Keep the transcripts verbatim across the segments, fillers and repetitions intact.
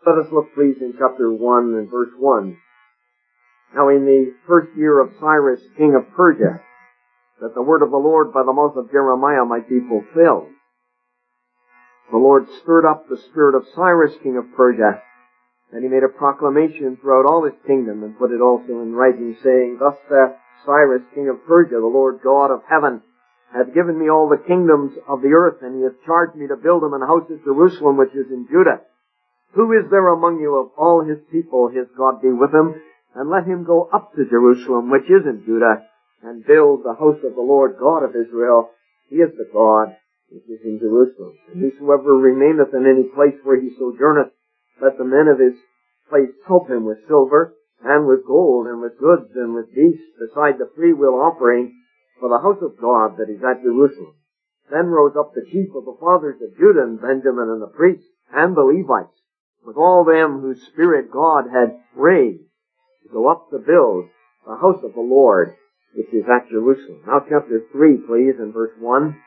Let us look, please, in chapter one and verse one. Now in the first year of Cyrus, king of Persia, that the word of the Lord by the mouth of Jeremiah might be fulfilled, the Lord stirred up the spirit of Cyrus, king of Persia, and he made a proclamation throughout all his kingdom, and put it also in writing, saying, Thus saith Cyrus, king of Persia, the Lord God of heaven, hath given me all the kingdoms of the earth, and he hath charged me to build him an house at Jerusalem, which is in Judah. Who is there among you of all his people, his God be with him, and let him go up to Jerusalem, which is in Judah, and build the house of the Lord God of Israel. He is the God which is in Jerusalem. And whosoever remaineth in any place where he sojourneth, let the men of his place help him with silver, and with gold, and with goods, and with beasts, beside the freewill offering for the house of God that is at Jerusalem. Then rose up the chief of the fathers of Judah and Benjamin, and the priests, and the Levites, with all them whose spirit God had raised, to go up to build the house of the Lord, which is at Jerusalem. Now chapter three, please, and verse one.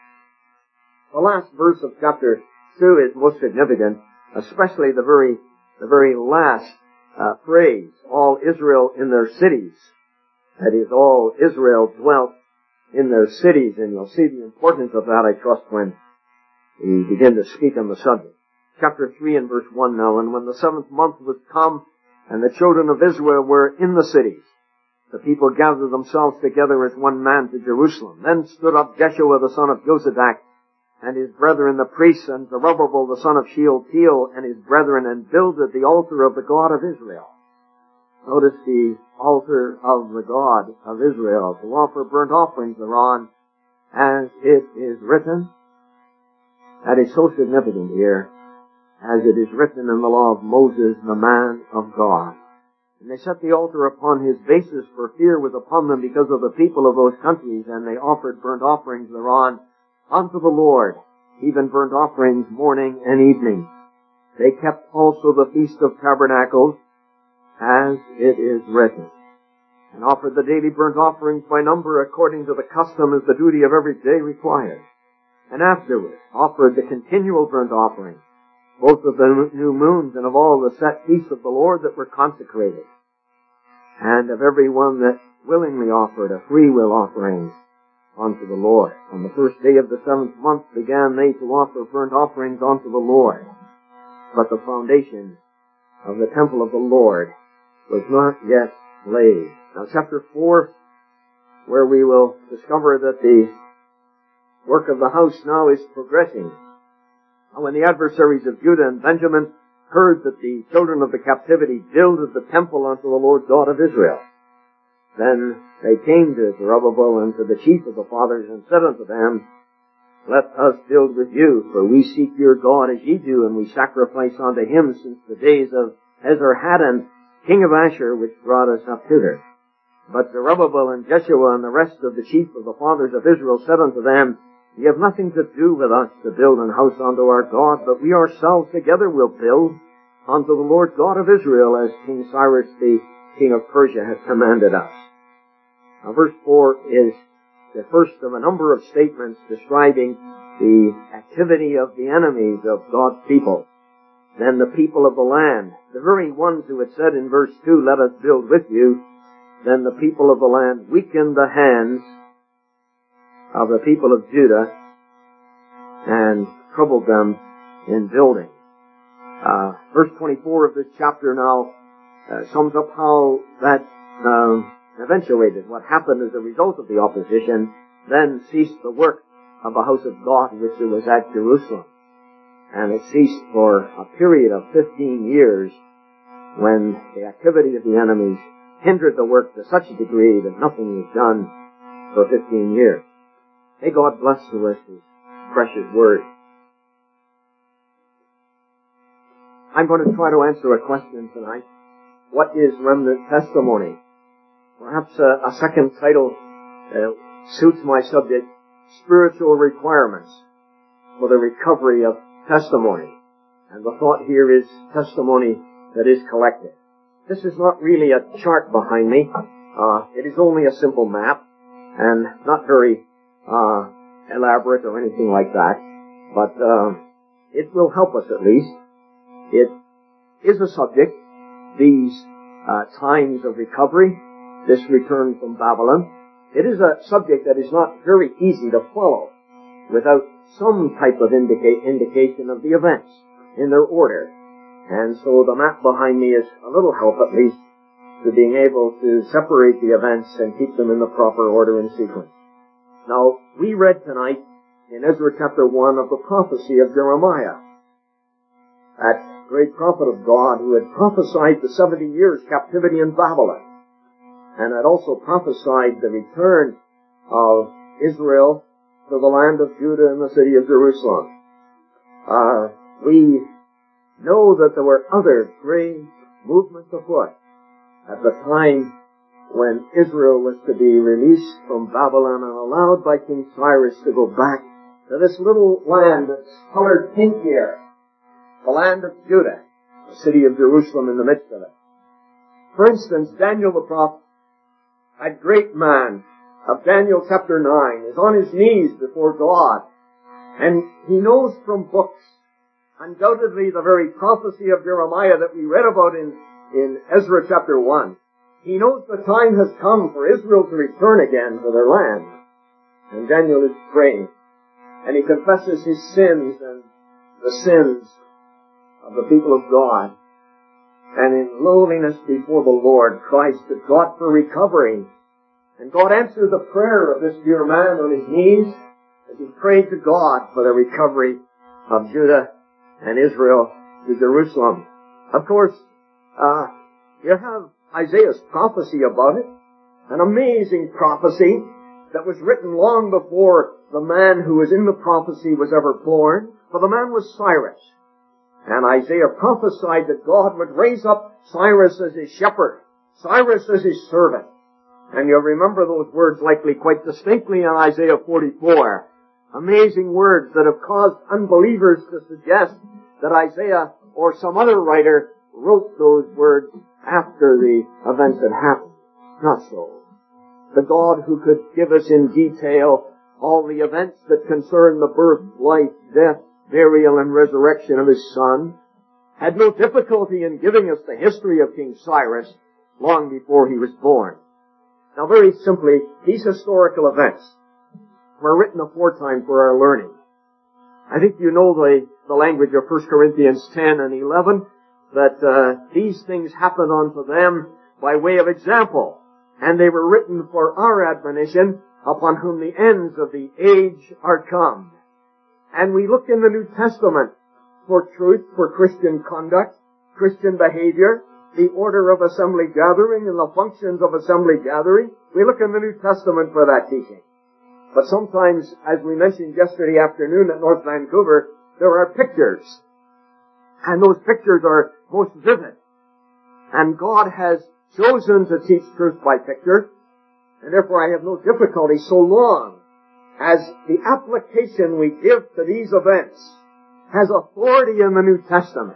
The last verse of chapter two is most significant, especially the very, the very last uh, phrase, all Israel in their cities. That is, all Israel dwelt in their cities, and you'll see the importance of that, I trust, when we begin to speak on the subject. Chapter three and verse one now. And when the seventh month was come, and the children of Israel were in the cities, the people gathered themselves together as one man to Jerusalem. Then stood up Jeshua the son of Jozadak, and his brethren the priests, and Zerubbabel the son of Shealtiel, and his brethren, and builded the altar of the God of Israel. Notice the altar of the God of Israel, to offer burnt offerings thereon, as it is written. That is so significant here, as it is written in the law of Moses, the man of God. And they set the altar upon his basis, for fear was upon them because of the people of those countries, and they offered burnt offerings thereon unto the Lord, even burnt offerings morning and evening. They kept also the Feast of Tabernacles, as it is written, and offered the daily burnt offerings by number according to the custom as the duty of every day required. And afterward offered the continual burnt offerings, both of the new moons and of all the set feasts of the Lord that were consecrated, and of every one that willingly offered a freewill offering unto the Lord. On the first day of the seventh month began they to offer burnt offerings unto the Lord. But the foundation of the temple of the Lord was not yet laid. Now chapter four, where we will discover that the work of the house now is progressing. Now when the adversaries of Judah and Benjamin heard that the children of the captivity builded the temple unto the Lord God of Israel, then they came to Zerubbabel and to the chief of the fathers, and said unto them, Let us build with you, for we seek your God as ye do, and we sacrifice unto him since the days of Esarhaddon, king of Ashur, which brought us up hither. But Zerubbabel and Jeshua and the rest of the chief of the fathers of Israel said unto them, Ye have nothing to do with us to build an house unto our God, but we ourselves together will build unto the Lord God of Israel, as King Cyrus the king of Persia hath commanded us. Now verse four is the first of a number of statements describing the activity of the enemies of God's people. Then the people of the land, the very ones who had said in verse two, Let us build with you, then the people of the land weakened the hands of the people of Judah and troubled them in building. Uh, verse twenty-four of this chapter now uh, sums up how that um, eventuated. What happened as a result of the opposition, then ceased the work of the house of God, which it was at Jerusalem. And it ceased for a period of fifteen years, when the activity of the enemies hindered the work to such a degree that nothing was done for fifteen years. May God bless to us His precious word. I'm going to try to answer a question tonight. What is remnant testimony? Perhaps a, a second title uh, suits my subject, Spiritual Requirements for the Recovery of Testimony. And the thought here is testimony that is collected. This is not really a chart behind me. Uh, it is only a simple map, and not very uh, elaborate or anything like that. But uh, it will help us at least. It is a subject, these uh, times of recovery, this return from Babylon. It is a subject that is not very easy to follow without some type of indica- indication of the events in their order. And so the map behind me is a little help, at least, to being able to separate the events and keep them in the proper order and sequence. Now, we read tonight in Ezra chapter one of the prophecy of Jeremiah, that great prophet of God who had prophesied the seventy years captivity in Babylon, and had also prophesied the return of Israel to the land of Judah and the city of Jerusalem. Uh, we know that there were other great movements afoot at the time when Israel was to be released from Babylon and allowed by King Cyrus to go back to this little land that's colored pink here, the land of Judah, the city of Jerusalem in the midst of it. For instance, Daniel the prophet, a great man of Daniel chapter nine, is on his knees before God, and he knows from books, undoubtedly the very prophecy of Jeremiah that we read about in, in Ezra chapter one. He knows the time has come for Israel to return again to their land. And Daniel is praying, and he confesses his sins and the sins of the people of God, and in lowliness before the Lord cries to God for recovery. And God answered the prayer of this dear man on his knees as he prayed to God for the recovery of Judah and Israel to Jerusalem. Of course, uh, you have Isaiah's prophecy about it, an amazing prophecy that was written long before the man who was in the prophecy was ever born, for the man was Cyrus. And Isaiah prophesied that God would raise up Cyrus as his shepherd, Cyrus as his servant. And you'll remember those words likely quite distinctly in Isaiah forty-four. Amazing words that have caused unbelievers to suggest that Isaiah or some other writer wrote those words after the events had happened. Not so. The God who could give us in detail all the events that concern the birth, life, death, burial, and resurrection of his Son had no difficulty in giving us the history of King Cyrus long before he was born. Now, very simply, these historical events were written aforetime for our learning. I think you know the, the language of First Corinthians ten and eleven, that uh, these things happened unto them by way of example, and they were written for our admonition, upon whom the ends of the age are come. And we look in the New Testament for truth, for Christian conduct, Christian behavior, the order of assembly gathering and the functions of assembly gathering. We look in the New Testament for that teaching. But sometimes, as we mentioned yesterday afternoon at North Vancouver, there are pictures. And those pictures are most vivid. And God has chosen to teach truth by picture, and therefore I have no difficulty so long as the application we give to these events has authority in the New Testament.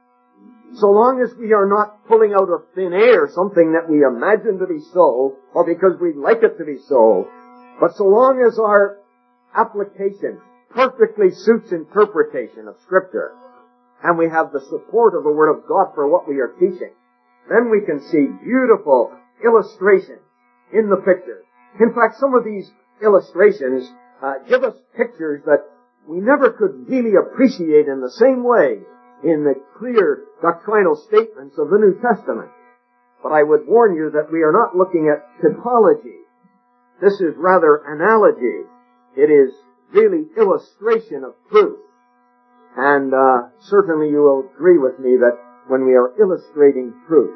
So long as we are not pulling out of thin air something that we imagine to be so, or because we like it to be so, but so long as our application perfectly suits interpretation of Scripture, and we have the support of the Word of God for what we are teaching, then we can see beautiful illustrations in the pictures. In fact, some of these illustrations uh, give us pictures that we never could really appreciate in the same way in the clear doctrinal statements of the New Testament. But I would warn you that we are not looking at typology. This is rather analogy. It is really illustration of truth. And uh, certainly you will agree with me that when we are illustrating truth,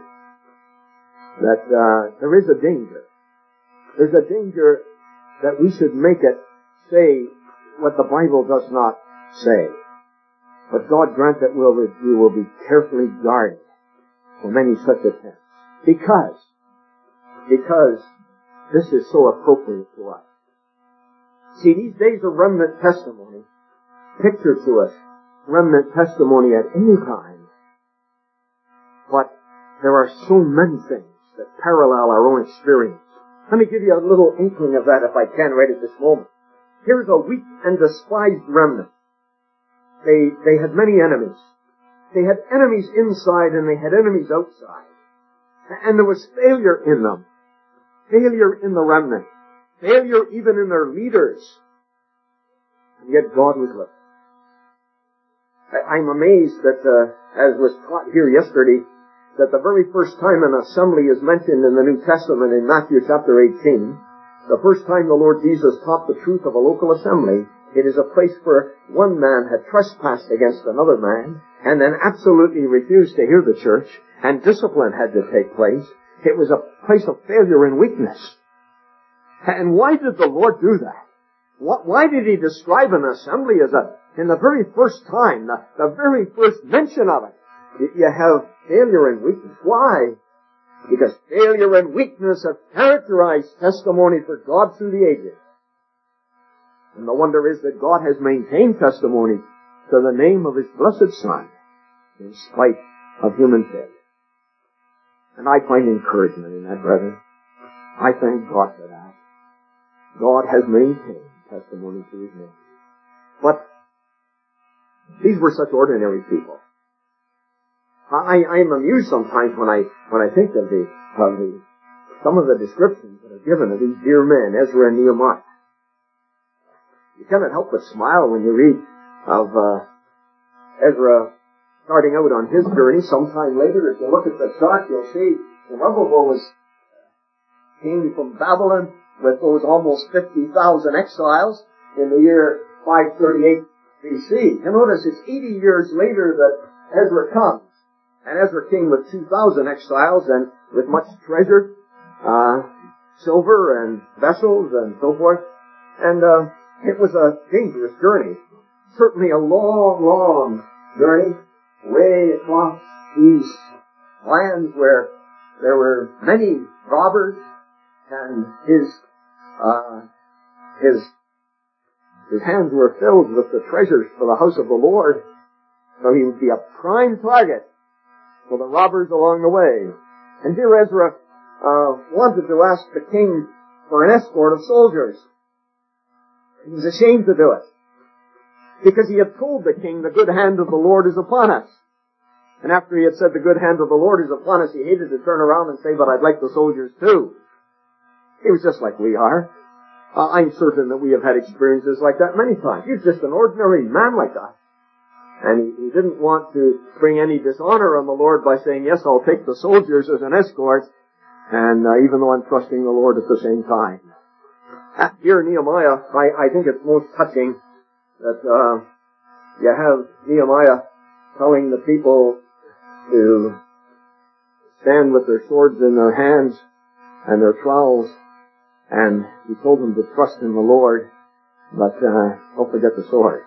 that uh, there is a danger. There's a danger that we should make it say what the Bible does not say. But God grant that we'll, we will be carefully guarded from any such attempts. Because, because this is so appropriate to us. See, these days of remnant testimony picture to us remnant testimony at any time. But there are so many things that parallel our own experience. Let me give you a little inkling of that if I can right at this moment. Here's a weak and despised remnant. They, they had many enemies. They had enemies inside and they had enemies outside. And there was failure in them. Failure in the remnant. Failure even in their leaders. And yet God was with them. I'm amazed that, uh, as was taught here yesterday, that the very first time an assembly is mentioned in the New Testament in Matthew chapter eighteen, the first time the Lord Jesus taught the truth of a local assembly, it is a place where one man had trespassed against another man, and then absolutely refused to hear the church, and discipline had to take place. It was a place of failure and weakness. And why did the Lord do that? Why did He describe an assembly as a, in the very first time, the, the very first mention of it, you have failure and weakness? Why? Because failure and weakness have characterized testimony for God through the ages. And the wonder is that God has maintained testimony to the name of His blessed Son in spite of human failure. And I find encouragement in that, brethren. I thank God for that. God has maintained testimony to His name. But these were such ordinary people. I, I am amused sometimes when I when I think of the of the some of the descriptions that are given of these dear men, Ezra and Nehemiah. You cannot help but smile when you read of uh, Ezra starting out on his journey. Sometime later, if you look at the chart, you'll see Zerubbabel was came from Babylon with those almost fifty thousand exiles in the year five thirty-eight B C. You notice it's eighty years later that Ezra comes. And Ezra came with two thousand exiles and with much treasure, uh, silver and vessels and so forth. And uh, it was a dangerous journey. Certainly a long, long journey way across these lands where there were many robbers, and his uh, his his hands were filled with the treasures for the house of the Lord. So he would be a prime target for the robbers along the way. And here Ezra uh, wanted to ask the king for an escort of soldiers. He was ashamed to do it, because he had told the king, the good hand of the Lord is upon us. And after he had said the good hand of the Lord is upon us, he hated to turn around and say, but I'd like the soldiers too. He was just like we are. Uh, I'm certain that we have had experiences like that many times. He was just an ordinary man like us. And he, he didn't want to bring any dishonor on the Lord by saying, yes, I'll take the soldiers as an escort, and uh, even though I'm trusting the Lord at the same time. Uh, here Nehemiah, I, I think it's most touching that uh, you have Nehemiah telling the people to stand with their swords in their hands and their trowels, and he told them to trust in the Lord, but uh, don't forget the swords.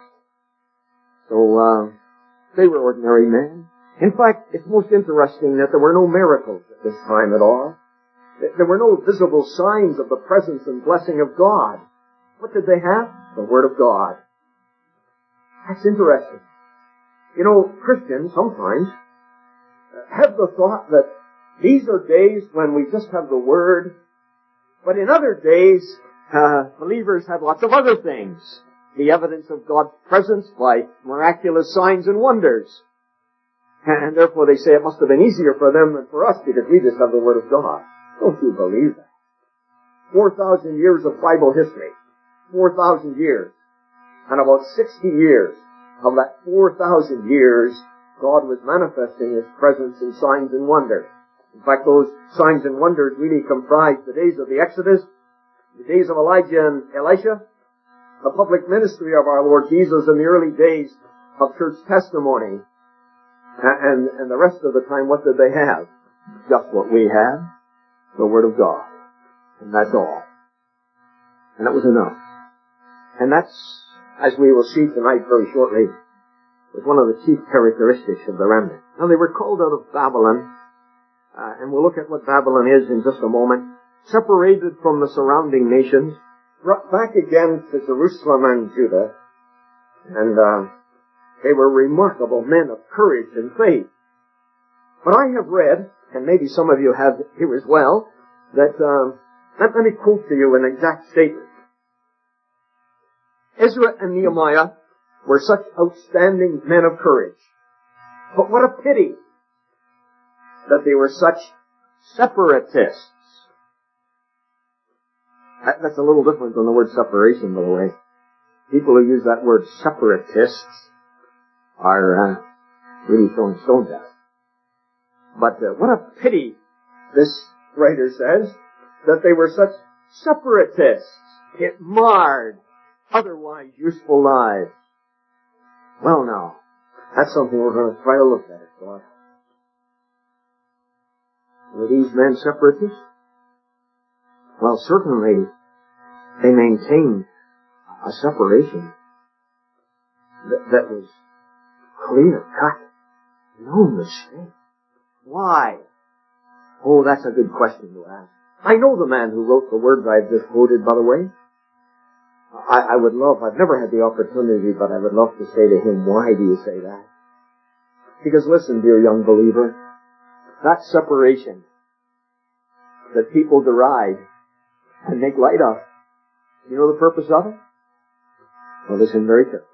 So, uh, they were ordinary men. In fact, it's most interesting that there were no miracles at this time at all. There were no visible signs of the presence and blessing of God. What did they have? The Word of God. That's interesting. You know, Christians sometimes have the thought that these are days when we just have the Word, but in other days, uh, believers have lots of other things. The evidence of God's presence by miraculous signs and wonders. And therefore they say it must have been easier for them than for us because we just have the Word of God. Don't you believe that? Four thousand years of Bible history. Four thousand years. And about sixty years of that four thousand years, God was manifesting His presence in signs and wonders. In fact, those signs and wonders really comprise the days of the Exodus, the days of Elijah and Elisha, the public ministry of our Lord Jesus in the early days of church testimony. And, and the rest of the time, what did they have? Just what we have, the Word of God. And that's all. And that was enough. And that's, as we will see tonight very shortly, was one of the chief characteristics of the remnant. Now, they were called out of Babylon, uh, and we'll look at what Babylon is in just a moment, separated from the surrounding nations, brought back again to Jerusalem and Judah, and uh, they were remarkable men of courage and faith. But I have read, and maybe some of you have here as well, that, um, let, let me quote to you an exact statement. Ezra and Nehemiah were such outstanding men of courage But what a pity that they were such separatists. That, that's a little different than the word separation, by the way. People who use that word separatists are uh, really throwing stones at it. But uh, what a pity, this writer says, that they were such separatists. It marred otherwise useful lives. Well, now, that's something we're going to try to look at, God. Were these men separatists? Well, certainly they maintained a separation that, that was clear cut. No mistake. Why? Oh, that's a good question to ask. I know the man who wrote the words I've just quoted, by the way. I, I would love, I've never had the opportunity, but I would love to say to him, why do you say that? Because listen, dear young believer, that separation that people deride and make light of, you know the purpose of it? Well, listen very carefully.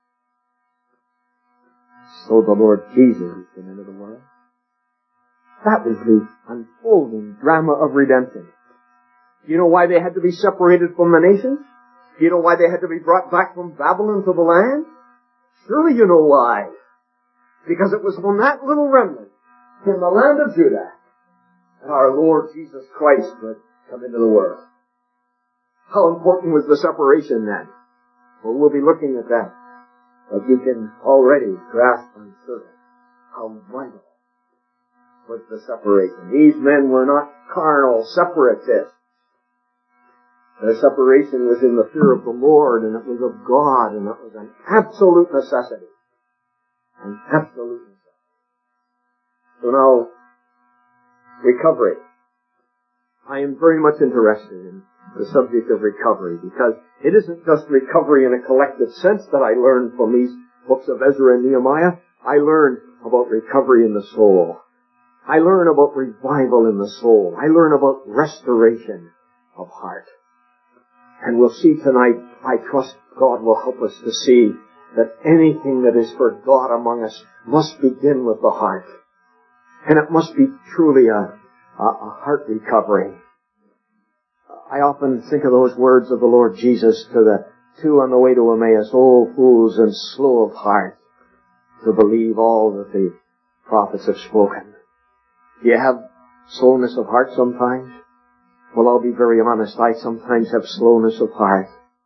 So the Lord Jesus came into the world. That was the unfolding drama of redemption. Do you know why they had to be separated from the nations? Do you know why they had to be brought back from Babylon to the land? Surely you know why. Because it was from that little remnant in the land of Judah that our Lord Jesus Christ would come into the world. How important was the separation then? Well, we'll be looking at that. But you can already grasp on certain how vital was the separation. These men were not carnal separatists. Their separation was in the fear of the Lord, and it was of God, and it was an absolute necessity. An absolute necessity. So now, recovery. I am very much interested in the subject of recovery, because it isn't just recovery in a collective sense that I learned from these books of Ezra and Nehemiah. I learned about recovery in the soul. I learn about revival in the soul. I learn about restoration of heart. And we'll see tonight, I trust God will help us to see that anything that is for God among us must begin with the heart. And it must be truly a, a, a heart recovery. I often think of those words of the Lord Jesus to the two on the way to Emmaus, "O fools and slow of heart, to believe all that the prophets have spoken." Do you have slowness of heart sometimes? Well, I'll be very honest. I sometimes have slowness of heart.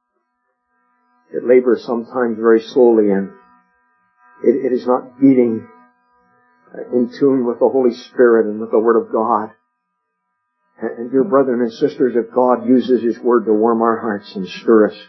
It labors sometimes very slowly, and it, it is not beating in tune with the Holy Spirit and with the Word of God. And, and dear brethren and sisters, if God uses His Word to warm our hearts and stir us,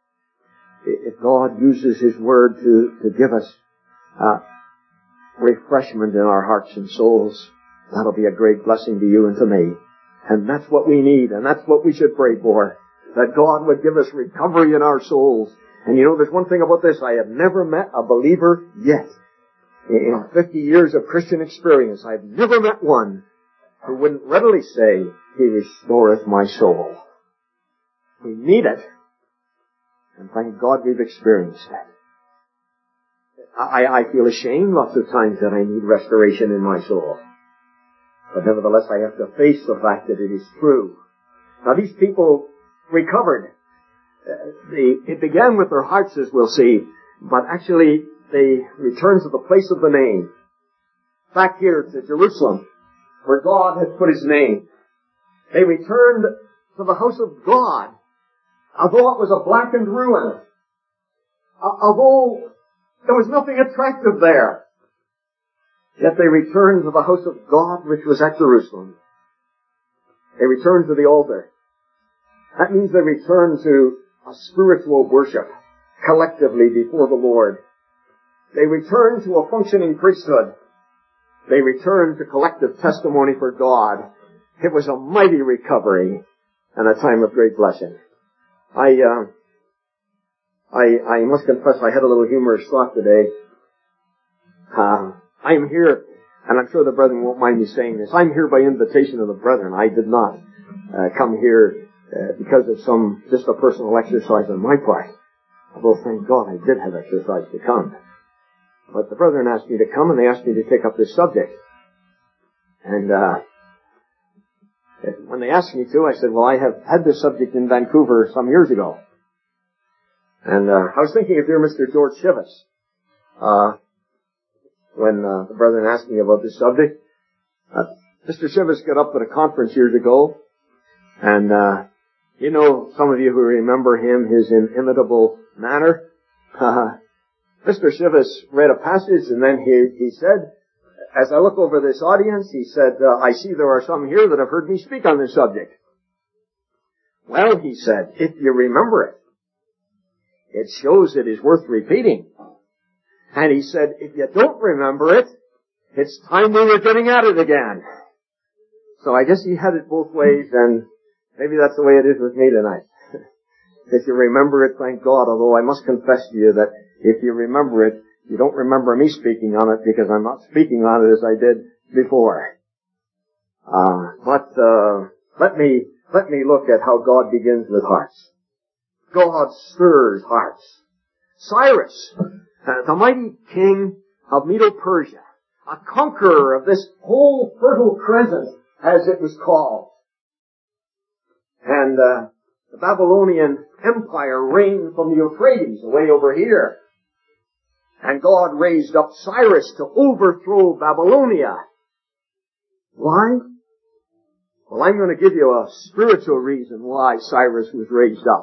if God uses His Word to, to give us uh, refreshment in our hearts and souls, that'll be a great blessing to you and to me. And that's what we need, and that's what we should pray for. That God would give us recovery in our souls. And you know, there's one thing about this. I have never met a believer yet. In fifty years of Christian experience, I've never met one who wouldn't readily say, "He restoreth my soul." We need it. And thank God we've experienced it. I, I feel ashamed lots of times that I need restoration in my soul. But nevertheless, I have to face the fact that it is true. Now, these people recovered. Uh, they, it began with their hearts, as we'll see, but actually they returned to the place of the name. Back here to Jerusalem, where God had put His name. They returned to the house of God, although it was a blackened ruin. Although there was nothing attractive there. Yet they returned to the house of God, which was at Jerusalem. They returned to the altar. That means they returned to a spiritual worship, collectively before the Lord. They returned to a functioning priesthood. They returned to collective testimony for God. It was a mighty recovery and a time of great blessing. I, uh, I, I must confess I had a little humorous thought today. Uh, I am here, and I'm sure the brethren won't mind me saying this, I'm here by invitation of the brethren. I did not uh, come here uh, because of some, just a personal exercise on my part. Although, thank God, I did have exercise to come. But the brethren asked me to come, and they asked me to take up this subject. And uh when they asked me to, I said, well, I have had this subject in Vancouver some years ago. And uh I was thinking of dear Mister George Shivas. Uh when uh, the brethren asked me about this subject. Uh, Mister Shivas got up at a conference years ago, and uh you know, some of you who remember him, his inimitable manner. Uh, Mister Shivas read a passage, and then he, he said, as I look over this audience, he said, uh, I see there are some here that have heard me speak on this subject. Well, he said, if you remember it, it shows it is worth repeating. And he said, if you don't remember it, it's time we were getting at it again. So I guess he had it both ways, and maybe that's the way it is with me tonight. If you remember it, thank God, although I must confess to you that if you remember it, you don't remember me speaking on it because I'm not speaking on it as I did before. Uh, but, uh, let me, let me look at how God begins with hearts. God stirs hearts. Cyrus, uh, the mighty king of Medo-Persia, a conqueror of this whole fertile crescent, as it was called. And, uh, the Babylonian Empire reigned from the Euphrates away over here. And God raised up Cyrus to overthrow Babylonia. Why? Well, I'm going to give you a spiritual reason why Cyrus was raised up.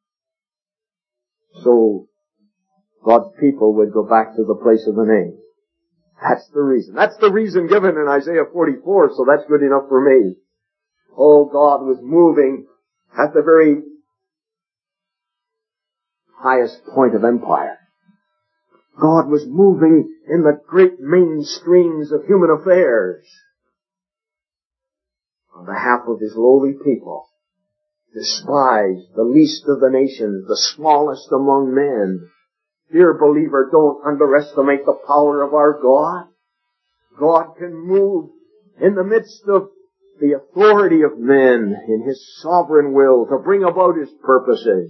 So God's people would go back to the place of the name. That's the reason. That's the reason given in Isaiah forty-four, so that's good enough for me. Oh, God was moving at the very highest point of empire. God was moving in the great mainstreams of human affairs on behalf of His lowly people, despised, the least of the nations, the smallest among men. Dear believer, don't underestimate the power of our God. God can move in the midst of the authority of men in His sovereign will to bring about His purposes.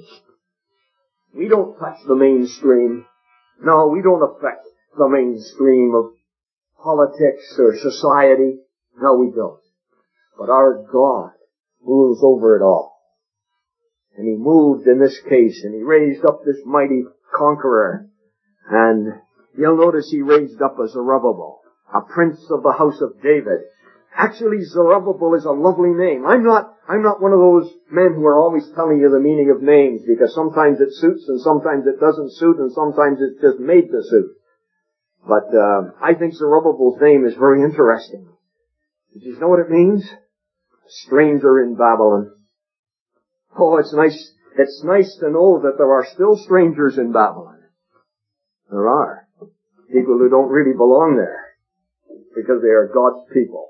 We don't touch the mainstream. No, we don't affect the mainstream of politics or society. No, we don't. But our God rules over it all. And He moved in this case, and He raised up this mighty conqueror. And you'll notice He raised up a Zerubbabel, a prince of the house of David. Actually, Zerubbabel is a lovely name. I'm not, I'm not one of those men who are always telling you the meaning of names, because sometimes it suits and sometimes it doesn't suit and sometimes it's just made to suit. But, uh, I think Zerubbabel's name is very interesting. Did you know what it means? A stranger in Babylon. Oh, it's nice, it's nice to know that there are still strangers in Babylon. There are. People who don't really belong there, because they are God's people.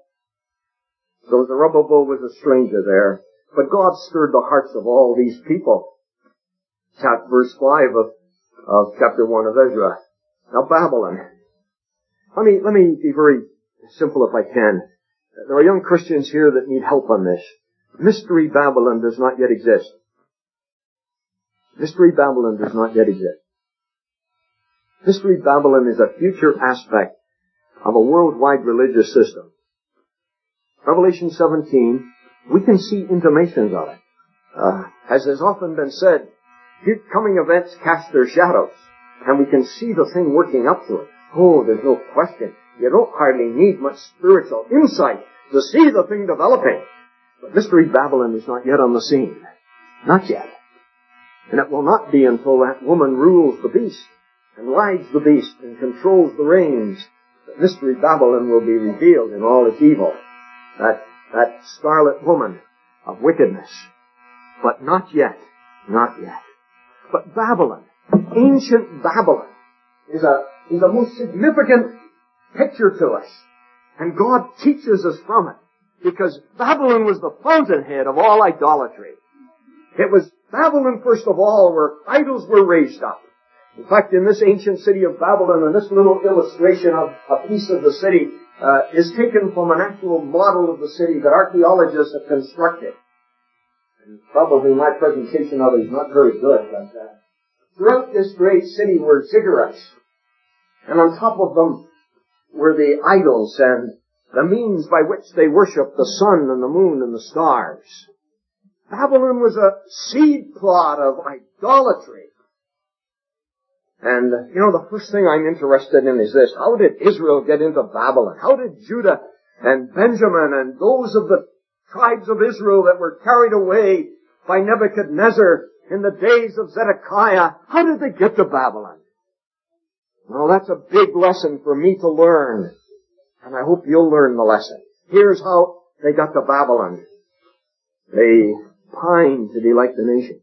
So Zerubbabel was a stranger there, but God stirred the hearts of all these people. Chapter, verse five of, of chapter one of Ezra. Now Babylon. Let me, let me be very simple if I can. There are young Christians here that need help on this. Mystery Babylon does not yet exist. Mystery Babylon does not yet exist. Mystery Babylon is a future aspect of a worldwide religious system. Revelation seventeen, we can see intimations of it. Uh, as has often been said, coming events cast their shadows, and we can see the thing working up to it. Oh, there's no question. You don't hardly need much spiritual insight to see the thing developing. But Mystery Babylon is not yet on the scene. Not yet. And it will not be until that woman rules the beast, and rides the beast, and controls the reins, that Mystery Babylon will be revealed in all its evil. That, that scarlet woman of wickedness. But not yet. Not yet. But Babylon, ancient Babylon, is a, is a most significant picture to us. And God teaches us from it. Because Babylon was the fountainhead of all idolatry. It was Babylon, first of all, where idols were raised up. In fact, in this ancient city of Babylon, and this little illustration of a piece of the city uh, is taken from an actual model of the city that archaeologists have constructed. And probably my presentation of it is not very good, but uh, throughout this great city were ziggurats. And on top of them were the idols and the means by which they worshiped the sun and the moon and the stars. Babylon was a seed plot of idolatry. And, you know, the first thing I'm interested in is this. How did Israel get into Babylon? How did Judah and Benjamin and those of the tribes of Israel that were carried away by Nebuchadnezzar in the days of Zedekiah, how did they get to Babylon? Well, that's a big lesson for me to learn. And I hope you'll learn the lesson. Here's how they got to Babylon. They pined to be like the nations.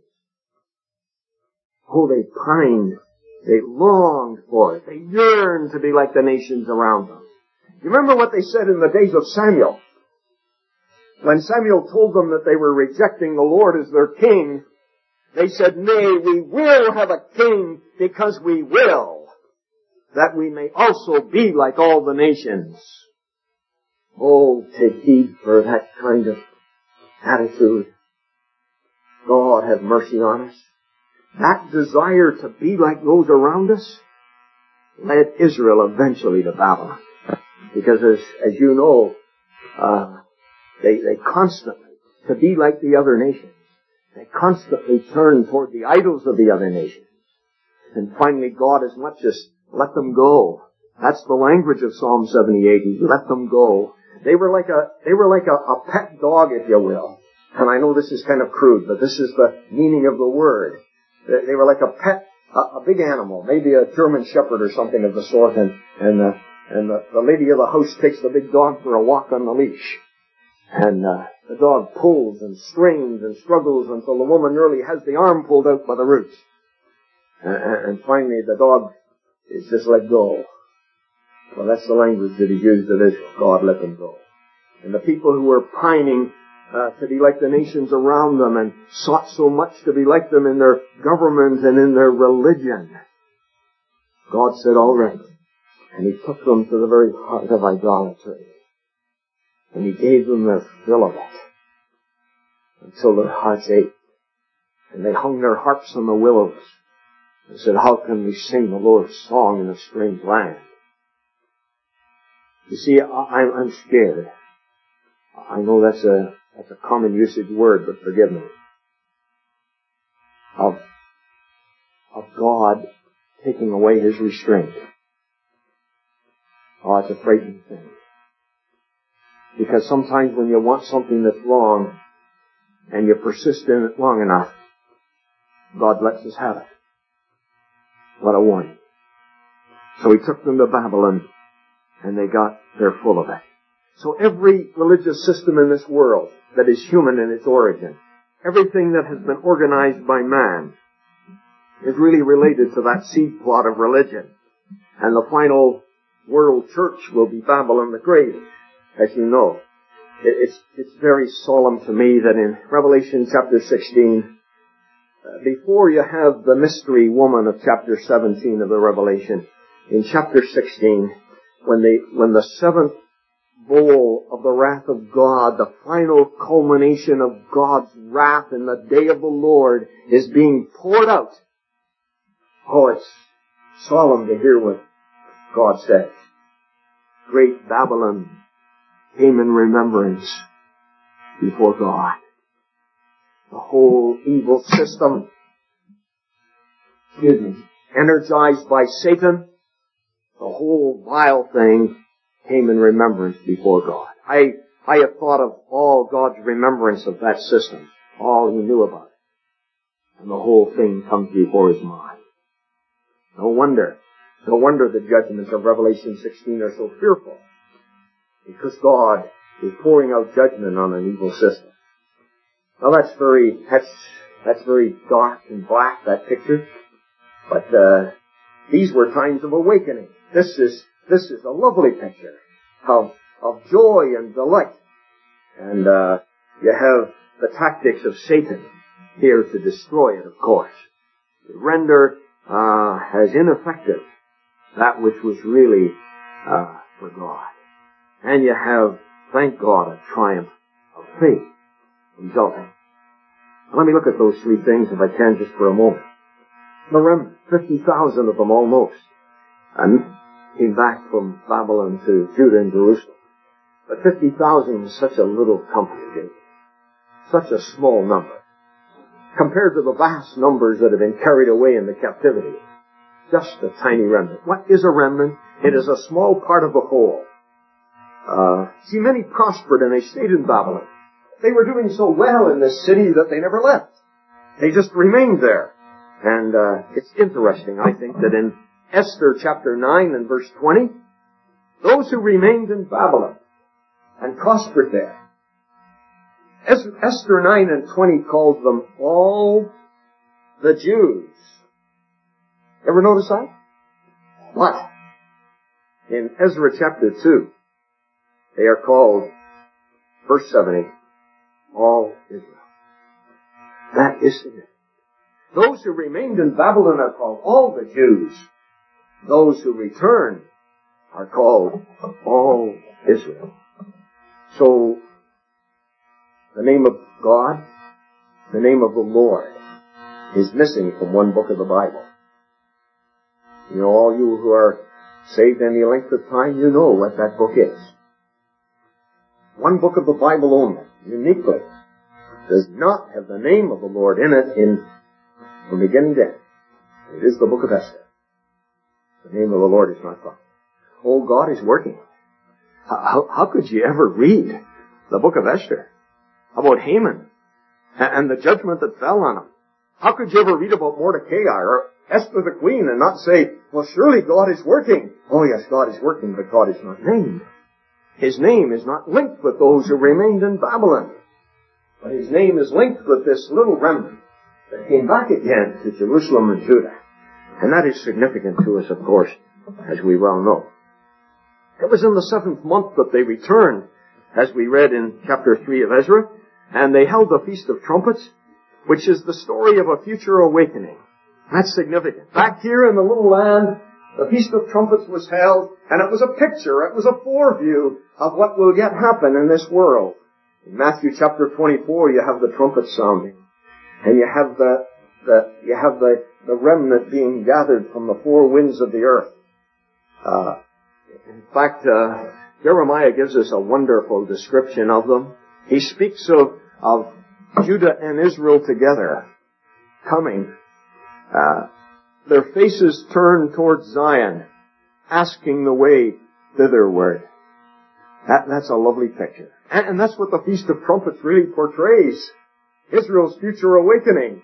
Oh, they pined. They longed for it. They yearned to be like the nations around them. You remember what they said in the days of Samuel? When Samuel told them that they were rejecting the Lord as their king, they said, "Nay, we will have a king because we will, that we may also be like all the nations." Oh, take heed for that kind of attitude. God have mercy on us. That desire to be like those around us led Israel eventually to Babylon. Because as, as you know, uh, they, they constantly, to be like the other nations, they constantly turn toward the idols of the other nations. And finally God as much as let them go. That's the language of Psalm seventy-eight. He let them go. They were like a, they were like a, a pet dog, if you will. And I know this is kind of crude, but this is the meaning of the word. They, they were like a pet, a, a big animal, maybe a German shepherd or something of the sort, and, and, uh, and the, the lady of the house takes the big dog for a walk on the leash. And, uh, the dog pulls and strains and struggles until the woman nearly has the arm pulled out by the roots. And, and finally the dog is just let go. Well, that's the language that he used of Israel. God let them go. And the people who were pining uh, to be like the nations around them and sought so much to be like them in their government and in their religion, God said, all right. And he took them to the very heart of idolatry. And he gave them their fill of it until their hearts ached. And they hung their harps on the willows and said, how can we sing the Lord's song in a strange land? You see, I, I'm scared. I know that's a, that's a common usage word, but forgive me. Of, of God taking away His restraint. Oh, it's a frightening thing. Because sometimes when you want something that's wrong, and you persist in it long enough, God lets us have it. What a warning. So He took them to Babylon, and they got their full of it. So every religious system in this world that is human in its origin, everything that has been organized by man, is really related to that seed plot of religion. And the final world church will be Babylon the Great, as you know. It's, it's very solemn to me that in Revelation chapter sixteen, uh, before you have the mystery woman of chapter seventeen of the Revelation, in chapter sixteen, when the, when the seventh bowl of the wrath of God, the final culmination of God's wrath in the day of the Lord is being poured out. Oh, it's solemn to hear what God says. Great Babylon came in remembrance before God. The whole evil system, excuse me, energized by Satan, the whole vile thing came in remembrance before God. I, I have thought of all God's remembrance of that system, all He knew about it. And the whole thing comes before His mind. No wonder, no wonder the judgments of Revelation sixteen are so fearful. Because God is pouring out judgment on an evil system. Now that's very, that's, that's very dark and black, that picture. But, uh, these were times of awakening. This is, this is a lovely picture of, of joy and delight. And, uh, you have the tactics of Satan here to destroy it, of course. To render, uh, as ineffective that which was really, uh, for God. And you have, thank God, a triumph of faith resulting. Let me look at those three things, if I can, just for a moment. The remnant, fifty thousand of them almost. And came back from Babylon to Judah and Jerusalem. But fifty thousand was such a little company, such a small number, compared to the vast numbers that have been carried away into captivity. Just a tiny remnant. What is a remnant? It is a small part of the whole. Uh, see, many prospered and they stayed in Babylon. They were doing so well in this city that they never left. They just remained there. And uh, it's interesting, I think, that in Esther chapter nine and verse twenty, those who remained in Babylon and prospered there, Esther nine and twenty calls them all the Jews. Ever notice that? What? In Ezra chapter two, they are called, verse seventy, all Israel. That is significant. Those who remained in Babylon are called all the Jews. Those who return are called all Israel. So, the name of God, the name of the Lord, is missing from one book of the Bible. You know, all you who are saved any length of time, you know what that book is. One book of the Bible only, uniquely, does not have the name of the Lord in it in from beginning to end. It is the book of Esther. The name of the Lord is not found. Oh, God is working. How, how could you ever read the book of Esther about Haman and the judgment that fell on him? How could you ever read about Mordecai or Esther the queen and not say, well, surely God is working? Oh, yes, God is working, but God is not named. His name is not linked with those who remained in Babylon. But His name is linked with this little remnant that came back again to Jerusalem and Judah. And that is significant to us, of course, as we well know. It was in the seventh month that they returned, as we read in chapter three of Ezra, and they held the Feast of Trumpets, which is the story of a future awakening. That's significant. Back here in the little land, the Feast of Trumpets was held, and it was a picture, it was a foreview of what will yet happen in this world. In Matthew chapter twenty-four, you have the trumpet sounding, and you have the, the you have the, the remnant being gathered from the four winds of the earth. Uh, in fact, uh, Jeremiah gives us a wonderful description of them. He speaks of, of Judah and Israel together coming, uh, their faces turned towards Zion, asking the way thitherward. That, that's a lovely picture. And, and that's what the Feast of Trumpets really portrays. Israel's future awakening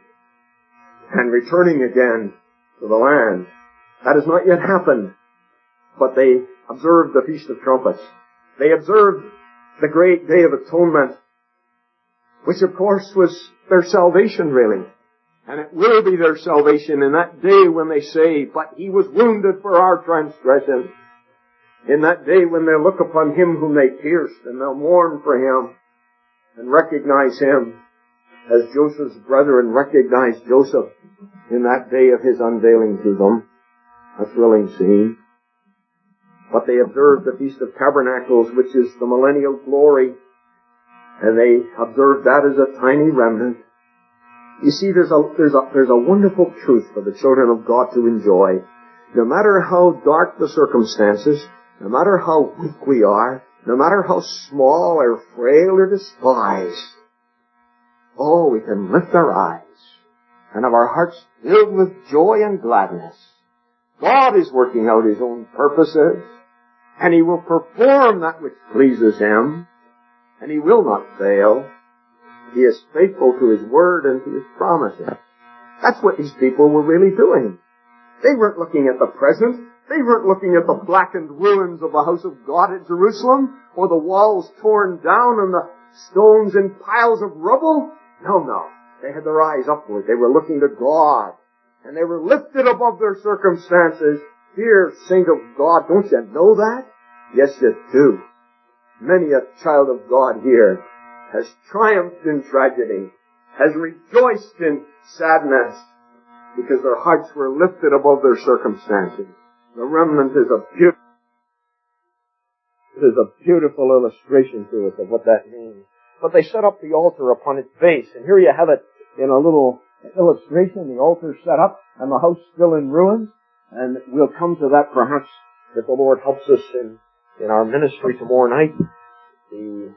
and returning again to the land. That has not yet happened, but they observed the Feast of Trumpets. They observed the great Day of Atonement, which of course was their salvation really. And it will be their salvation in that day when they say, but He was wounded for our transgression. In that day when they look upon Him whom they pierced, and they'll mourn for Him and recognize Him as Joseph's brethren recognized Joseph in that day of his unveiling to them. A thrilling scene. But they observed the Feast of Tabernacles, which is the millennial glory, and they observed that as a tiny remnant. You see, there's a, there's a, there's a wonderful truth for the children of God to enjoy. No matter how dark the circumstances, no matter how weak we are, no matter how small or frail or despised, oh, we can lift our eyes and have our hearts filled with joy and gladness. God is working out His own purposes, and He will perform that which pleases Him, and He will not fail. He is faithful to His word and to His promises. That's what these people were really doing. They weren't looking at the present. They weren't looking at the blackened ruins of the house of God at Jerusalem, or the walls torn down and the stones in piles of rubble. No, no. They had their eyes upward. They were looking to God. And they were lifted above their circumstances. Dear saint of God, don't you know that? Yes, you do. Many a child of God here has triumphed in tragedy, has rejoiced in sadness, because their hearts were lifted above their circumstances. The remnant is a beautiful, it is a beautiful illustration to us of what that means. But they set up the altar upon its base, and here you have it in a little illustration, the altar set up, and the house still in ruins, and we'll come to that perhaps that the Lord helps us in, in our ministry tomorrow night. The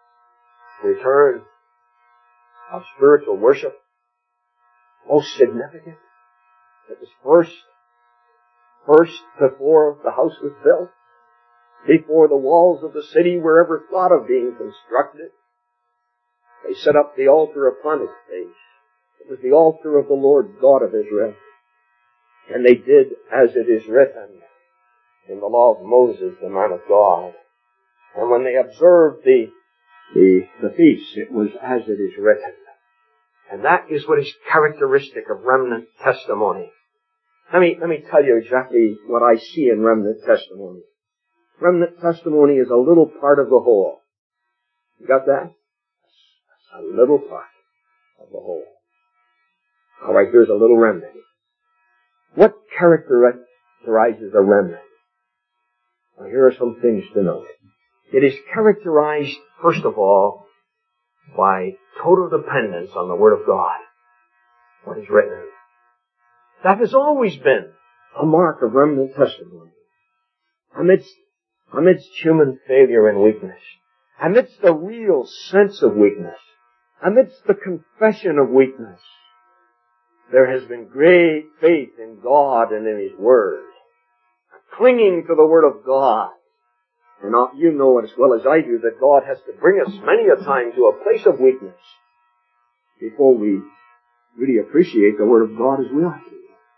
return of spiritual worship. Most significant. It was first, first before the house was built, before the walls of the city were ever thought of being constructed. They set up the altar upon its base. It was the altar of the Lord God of Israel. And they did as it is written in the law of Moses, the man of God. And when they observed the, the, the feast, it was as it is written. And that is what is characteristic of remnant testimony. Let me, let me tell you exactly what I see in remnant testimony. Remnant testimony is a little part of the whole. You got that? A little part of the whole. All right, here's a little remnant. What characterizes a remnant? Well, here are some things to note. It is characterized, first of all, by total dependence on the Word of God. What is written. That has always been a mark of remnant testimony. Amidst, amidst human failure and weakness. Amidst the real sense of weakness. Amidst the confession of weakness. There has been great faith in God and in His Word. Clinging to the Word of God. And you know as well as I do that God has to bring us many a time to a place of weakness before we really appreciate the Word of God as we ought to.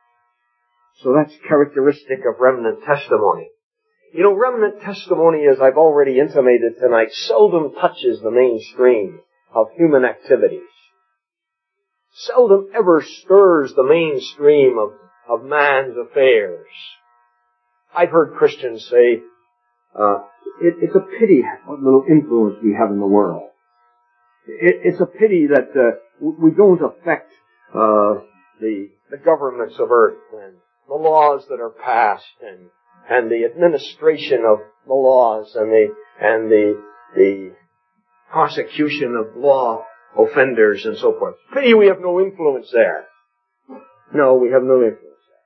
So that's characteristic of remnant testimony. You know, remnant testimony, as I've already intimated tonight, seldom touches the mainstream of human activities. Seldom ever stirs the mainstream of, of man's affairs. I've heard Christians say, uh, it, it's a pity what little influence we have in the world. It, it's a pity that uh, we don't affect uh, the, the governments of earth and the laws that are passed and and the administration of the laws and the and the the prosecution of law offenders and so forth. Pity we have no influence there. No, we have no influence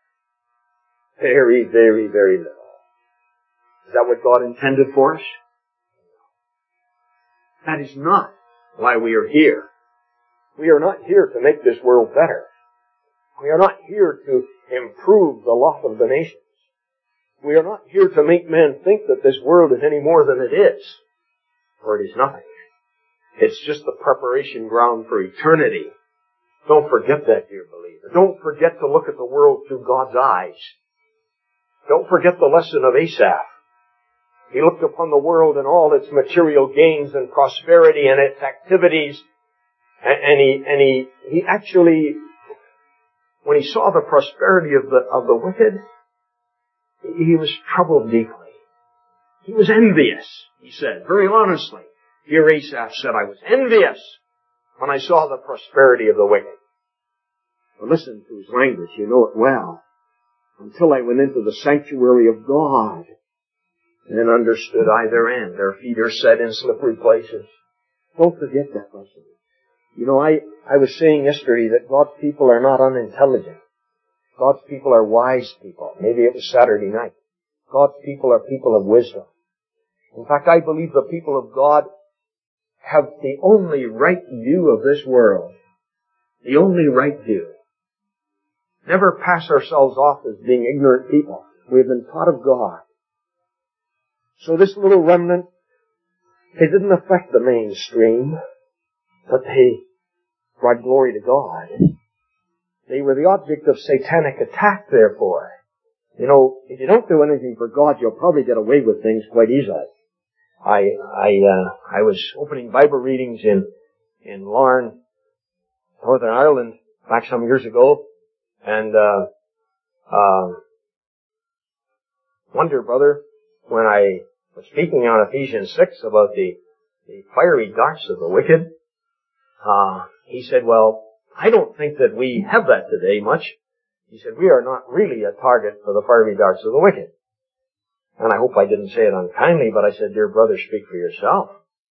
there. Very, very, very little. Is that what God intended for us? That is not why we are here. We are not here to make this world better. We are not here to improve the lot of the nations. We are not here to make men think that this world is any more than it is. For it is nothing. It's just the preparation ground for eternity. Don't forget that, dear believer. Don't forget to look at the world through God's eyes. Don't forget the lesson of Asaph. He looked upon the world and all its material gains and prosperity and its activities, and, and he and he he actually, when he saw the prosperity of the of the wicked, he was troubled deeply. He was envious, he said, very honestly. Here Asaph said, I was envious when I saw the prosperity of the wicked. Well, listen to his language, you know it well. Until I went into the sanctuary of God, and then understood I their end. Their feet are set in slippery places. Don't forget that lesson. You know, I, I was saying yesterday that God's people are not unintelligent. God's people are wise people. Maybe it was Saturday night. God's people are people of wisdom. In fact, I believe the people of God have the only right view of this world. The only right view. Never pass ourselves off as being ignorant people. We have been taught of God. So this little remnant, they didn't affect the mainstream, but they brought glory to God. They were the object of satanic attack, therefore. You know, if you don't do anything for God, you'll probably get away with things quite easily. I, I, uh, I was opening Bible readings in, in Larne, Northern Ireland, back some years ago, and, uh, uh, wonder, brother, when I was speaking on Ephesians six about the, the fiery darts of the wicked, uh, he said, well, I don't think that we have that today much. He said, we are not really a target for the fiery darts of the wicked. And I hope I didn't say it unkindly, but I said, dear brother, speak for yourself.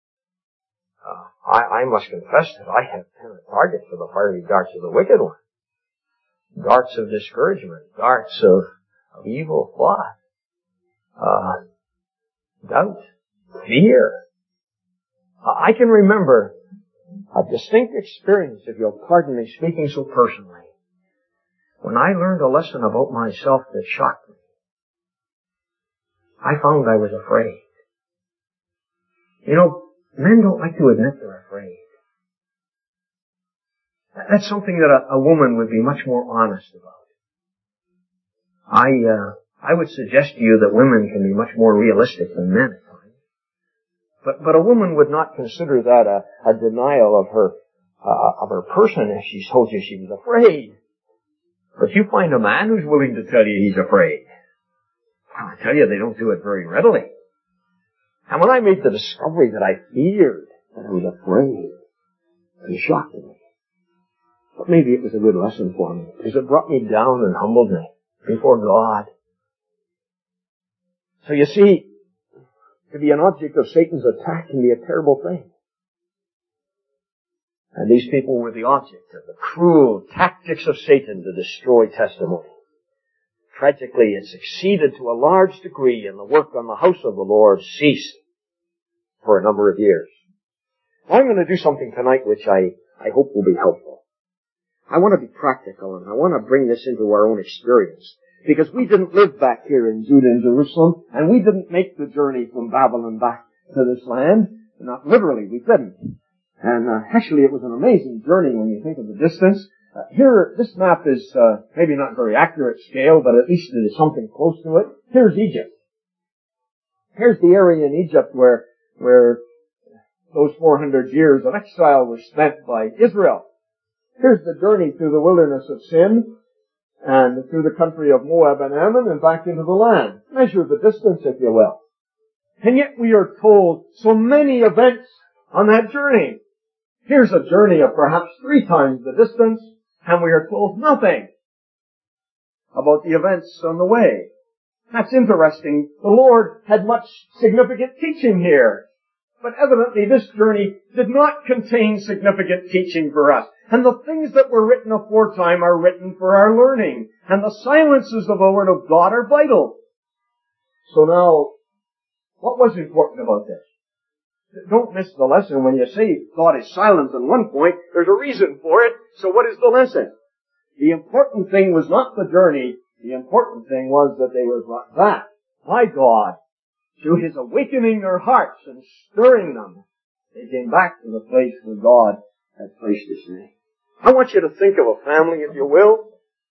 Uh, I, I must confess that I have been a target for the fiery darts of the wicked one. Darts of discouragement, darts of, of evil thought. uh, doubt, fear. I can remember a distinct experience, if you'll pardon me speaking so personally, when I learned a lesson about myself that shocked me. I found I was afraid. You know, men don't like to admit they're afraid. That's something that a, a woman would be much more honest about. I, uh, I would suggest to you that women can be much more realistic than men at times. But, but a woman would not consider that a, a denial of her, uh, of her person if she told you she was afraid. But you find a man who's willing to tell you he's afraid. Well, I tell you, they don't do it very readily. And when I made the discovery that I feared, that I was afraid, it shocked me. But maybe it was a good lesson for me, because it brought me down and humbled me before God. So you see, to be an object of Satan's attack can be a terrible thing. And these people were the object of the cruel tactics of Satan to destroy testimony. Tragically, it succeeded to a large degree, and the work on the house of the Lord ceased for a number of years. I'm going to do something tonight which I, I hope will be helpful. I want to be practical, and I want to bring this into our own experience. Because we didn't live back here in Judah and Jerusalem, and we didn't make the journey from Babylon back to this land. Not literally, we didn't. And uh, actually, it was an amazing journey when you think of the distance. Uh, here, this map is uh, maybe not very accurate scale, but at least it is something close to it. Here's Egypt. Here's the area in Egypt where where those four hundred years of exile were spent by Israel. Here's the journey through the wilderness of Sin, and through the country of Moab and Ammon, and back into the land. Measure the distance, if you will. And yet we are told so many events on that journey. Here's a journey of perhaps three times the distance, and we are told nothing about the events on the way. That's interesting. The Lord had much significant teaching here. But evidently this journey did not contain significant teaching for us. And the things that were written aforetime are written for our learning. And the silences of the Word of God are vital. So now, what was important about this? Don't miss the lesson when you say God is silent on one point. There's a reason for it. So what is the lesson? The important thing was not the journey. The important thing was that they were brought back by God through His awakening their hearts and stirring them. They came back to the place where God had placed His name. I want you to think of a family, if you will.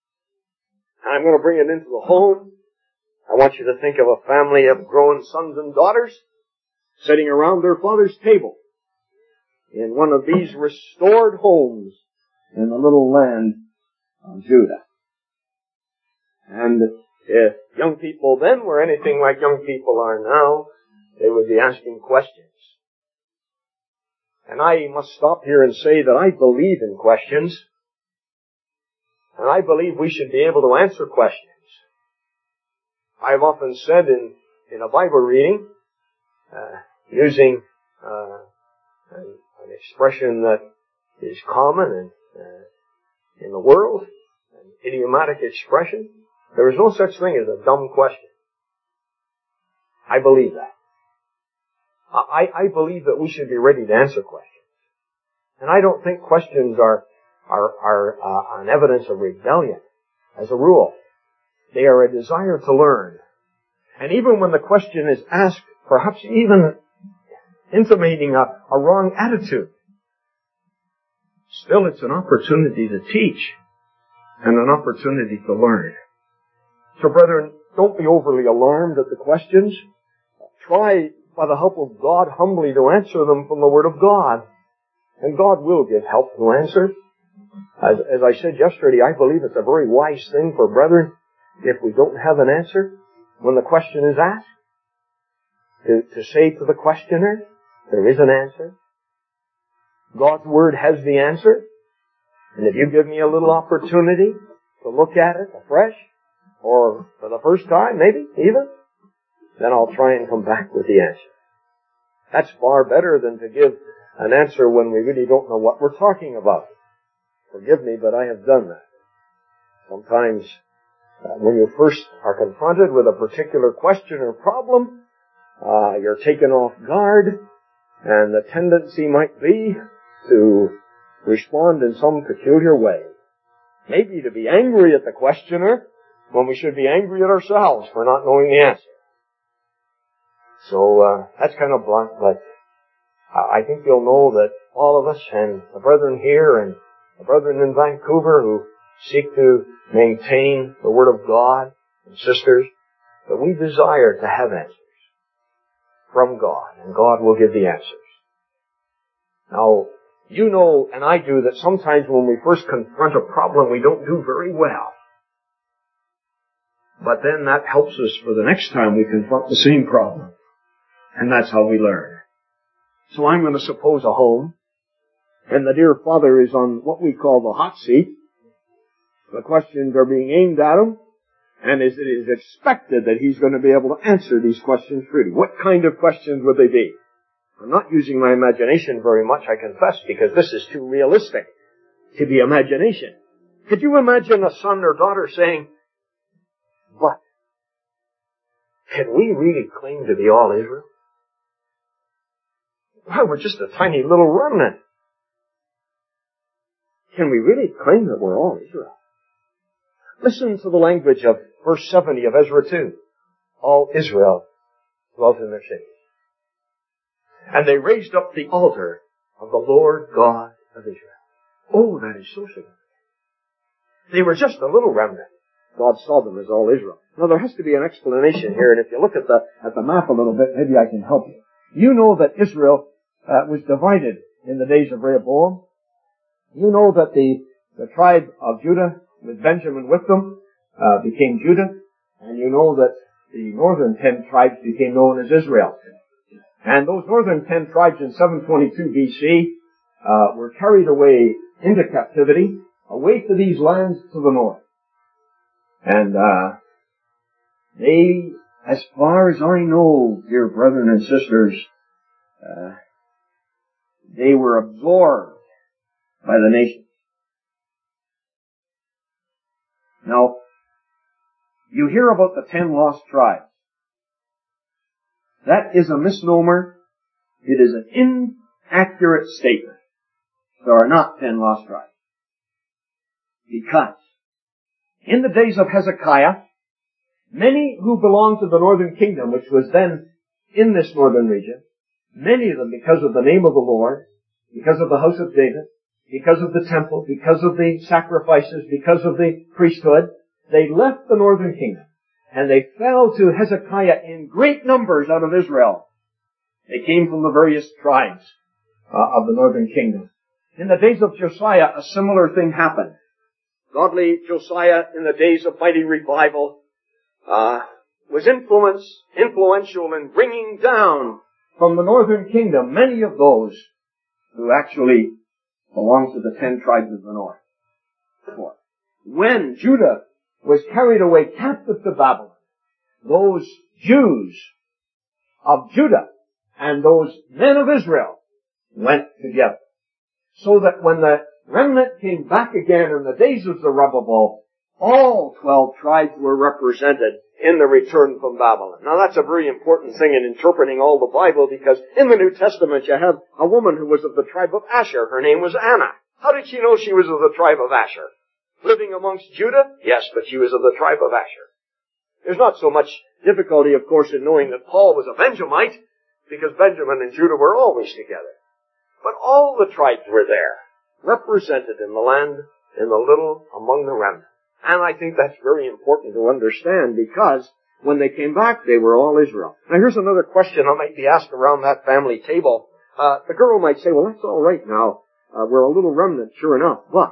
I'm going to bring it into the home. I want you to think of a family of grown sons and daughters sitting around their father's table in one of these restored homes in the little land of Judah. And if young people then were anything like young people are now, they would be asking questions. And I must stop here and say that I believe in questions. And I believe we should be able to answer questions. I've often said in, in a Bible reading, uh, using uh, an, an expression that is common in, uh, in the world, an idiomatic expression, there is no such thing as a dumb question. I believe that. I, I believe that we should be ready to answer questions. And I don't think questions are, are, are uh, an evidence of rebellion, as a rule. They are a desire to learn. And even when the question is asked, perhaps even intimating a, a wrong attitude, still it's an opportunity to teach and an opportunity to learn. So brethren, don't be overly alarmed at the questions. Try, by the help of God, humbly to answer them from the Word of God. And God will give help to answer. As, as I said yesterday, I believe it's a very wise thing for brethren, if we don't have an answer, when the question is asked, to, to say to the questioner, there is an answer. God's Word has the answer. And if you give me a little opportunity to look at it afresh, or for the first time, maybe, even, then I'll try and come back with the answer. That's far better than to give an answer when we really don't know what we're talking about. Forgive me, but I have done that. Sometimes Uh, when you first are confronted with a particular question or problem, uh, you're taken off guard, and the tendency might be to respond in some peculiar way. Maybe to be angry at the questioner when we should be angry at ourselves for not knowing the answer. So uh, that's kind of blunt, but I think you'll know that all of us, and the brethren here and the brethren in Vancouver who seek to maintain the Word of God, and sisters, that we desire to have answers from God, and God will give the answers. Now, you know, and I do, that sometimes when we first confront a problem, we don't do very well. But then that helps us for the next time we confront the same problem. And that's how we learn. So I'm going to suppose a home, and the dear father is on what we call the hot seat. The questions are being aimed at him, and it is expected that he's going to be able to answer these questions freely. What kind of questions would they be? I'm not using my imagination very much, I confess, because this is too realistic to be imagination. Could you imagine a son or daughter saying, "But can we really claim to be all Israel? Well, we're just a tiny little remnant. Can we really claim that we're all Israel?" Listen to the language of verse seventy of Ezra two. All Israel dwelt in their cities. And they raised up the altar of the Lord God of Israel. Oh, that is so significant. They were just a little remnant. God saw them as all Israel. Now there has to be an explanation here, and if you look at the at the map a little bit, maybe I can help you. You know that Israel uh, was divided in the days of Rehoboam. You know that the the tribe of Judah, with Benjamin with them, uh, became Judah, and you know that the northern ten tribes became known as Israel. And those northern ten tribes in seven twenty-two B C uh, were carried away into captivity, away to these lands to the north. And uh they, as far as I know, dear brethren and sisters, uh they were absorbed by the nations. Now, you hear about the ten lost tribes. That is a misnomer. It is an inaccurate statement. There are not ten lost tribes. Because in the days of Hezekiah, many who belonged to the northern kingdom, which was then in this northern region, many of them, because of the name of the Lord, because of the house of David, because of the temple, because of the sacrifices, because of the priesthood, they left the northern kingdom. And they fell to Hezekiah in great numbers out of Israel. They came from the various tribes uh, of the northern kingdom. In the days of Josiah, a similar thing happened. Godly Josiah, in the days of mighty revival, uh, was influence, influential in bringing down from the northern kingdom many of those who actually belonged to the ten tribes of the north. When Judah was carried away captive to Babylon, those Jews of Judah and those men of Israel went together. So that when the remnant came back again in the days of Zerubbabel, all twelve tribes were represented in the return from Babylon. Now that's a very important thing in interpreting all the Bible, because in the New Testament you have a woman who was of the tribe of Asher. Her name was Anna. How did she know she was of the tribe of Asher? Living amongst Judah? Yes, but she was of the tribe of Asher. There's not so much difficulty, of course, in knowing that Paul was a Benjamite, because Benjamin and Judah were always together. But all the tribes were there, represented in the land, in the little, among the remnant. And I think that's very important to understand, because when they came back, they were all Israel. Now here's another question that might be asked around that family table. Uh, the girl might say, well, that's all right now. Uh, we're a little remnant, sure enough. But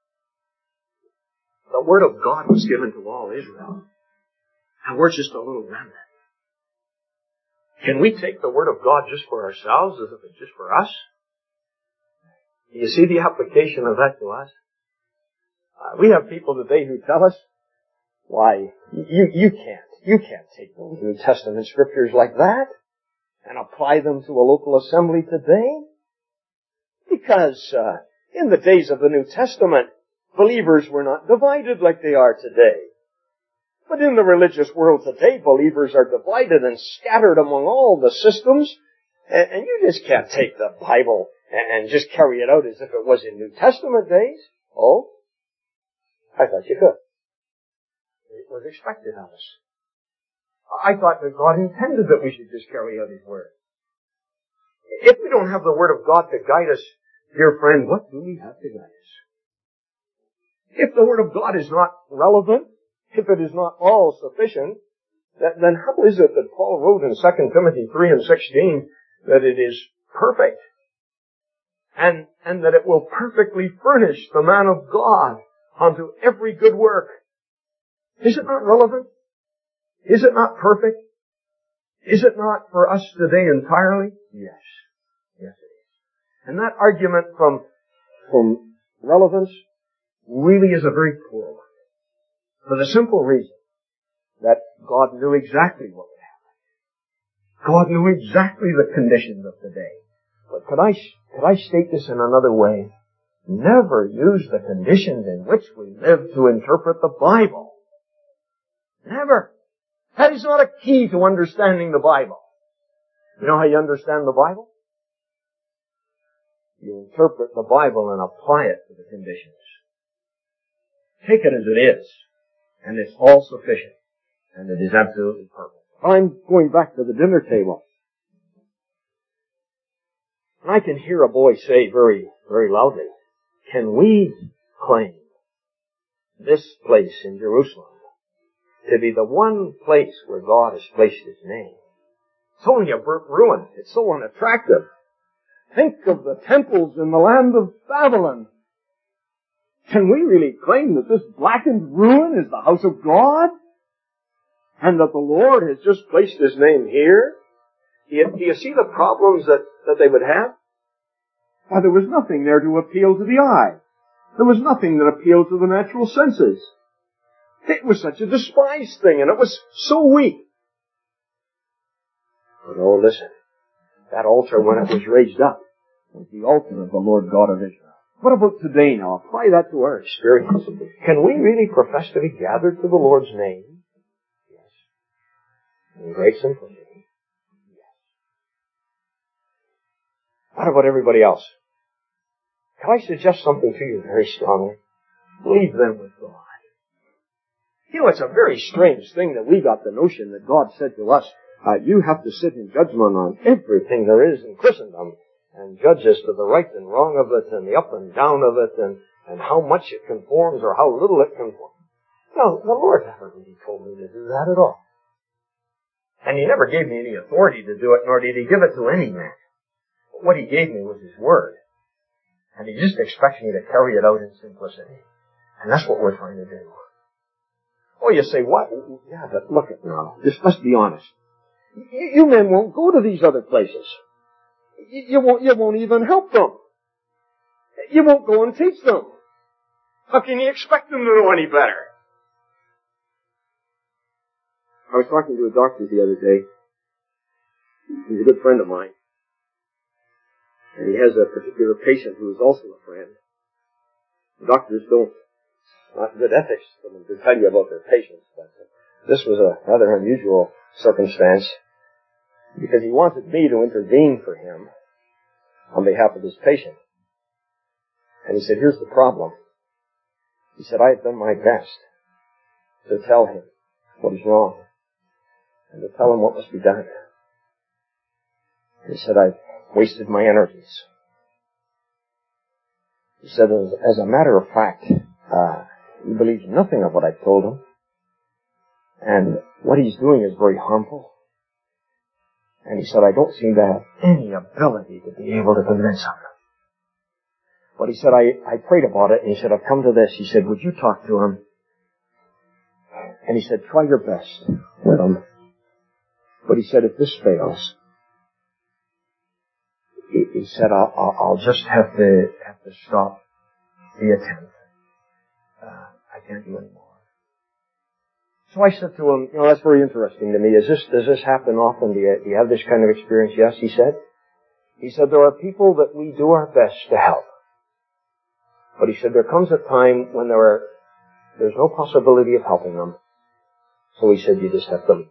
the Word of God was given to all Israel. And we're just a little remnant. Can we take the Word of God just for ourselves as if it's just for us? Do you see the application of that to us? Uh, we have people today who tell us, why, you, you can't, you can't take those New Testament scriptures like that and apply them to a local assembly today. Because uh, in the days of the New Testament, believers were not divided like they are today. But in the religious world today, believers are divided and scattered among all the systems, and, and you just can't take the Bible and, and just carry it out as if it was in New Testament days. Oh? I thought you could. It was expected of us. I thought that God intended that we should just carry out His Word. If we don't have the Word of God to guide us, dear friend, what do we have to guide us? If the Word of God is not relevant, if it is not all sufficient, then how is it that Paul wrote in Second Timothy three and sixteen that it is perfect and, and that it will perfectly furnish the man of God unto every good work? Is it not relevant? Is it not perfect? Is it not for us today entirely? Yes. Yes, it is. And that argument from, from relevance really is a very poor one. For the simple reason that God knew exactly what would happen. God knew exactly the conditions of the day. But could I, could I state this in another way? Never use the conditions in which we live to interpret the Bible. Never. That is not a key to understanding the Bible. You know how you understand the Bible? You interpret the Bible and apply it to the conditions. Take it as it is, and it's all sufficient, and it is absolutely perfect. I'm going back to the dinner table. And I can hear a boy say very, very loudly, can we claim this place in Jerusalem to be the one place where God has placed His name? It's only a burnt ruin. It's so unattractive. Think of the temples in the land of Babylon. Can we really claim that this blackened ruin is the house of God? And that the Lord has just placed His name here? Do you, do you see the problems that, that they would have? Why, there was nothing there to appeal to the eye. There was nothing that appealed to the natural senses. It was such a despised thing, and it was so weak. But oh, listen. That altar, when it was raised up, was the altar of the Lord God of Israel. What about today now? Apply that to our experience. Can we really profess to be gathered to the Lord's name? Yes. In great simplicity. Yes. What about everybody else? Can I suggest something to you very strongly? Leave them with God. You know, it's a very strange thing that we got the notion that God said to us, uh, you have to sit in judgment on everything there is in Christendom and judge as to the right and wrong of it and the up and down of it and, and how much it conforms or how little it conforms. No, the Lord never really told me to do that at all. And He never gave me any authority to do it, nor did He give it to any man. But what He gave me was His Word. And He just expects me to carry it out in simplicity. And that's what we're trying to do. Oh, you say, what? Yeah, but look at now. Just let's be honest. You, you men won't go to these other places. You, you won't, you won't even help them. You won't go and teach them. How can you expect them to know any better? I was talking to a doctor the other day. He's a good friend of mine. And he has a particular patient who is also a friend. The doctors don't, not good ethics for them to tell you about their patients, but this was a rather unusual circumstance because he wanted me to intervene for him on behalf of his patient. And he said, here's the problem. He said, I have done my best to tell him what is wrong and to tell him what must be done. He said, I've wasted my energies. He said, as, as a matter of fact, uh, he believes nothing of what I've told him. And what he's doing is very harmful. And he said, I don't seem to have any ability to be able to convince him. But he said, I, I prayed about it, and he said, I've come to this. He said, would you talk to him? And he said, try your best with him. But he said, if this fails, he, he said, I'll, I'll, I'll just have to, have to stop the attempt. Uh, I can't do any more. So I said to him, you know, that's very interesting to me. Is this, does this happen often? Do you, do you have this kind of experience? Yes, he said. He said, there are people that we do our best to help. But he said, there comes a time when there are, there's no possibility of helping them. So he said, you just have to leave them.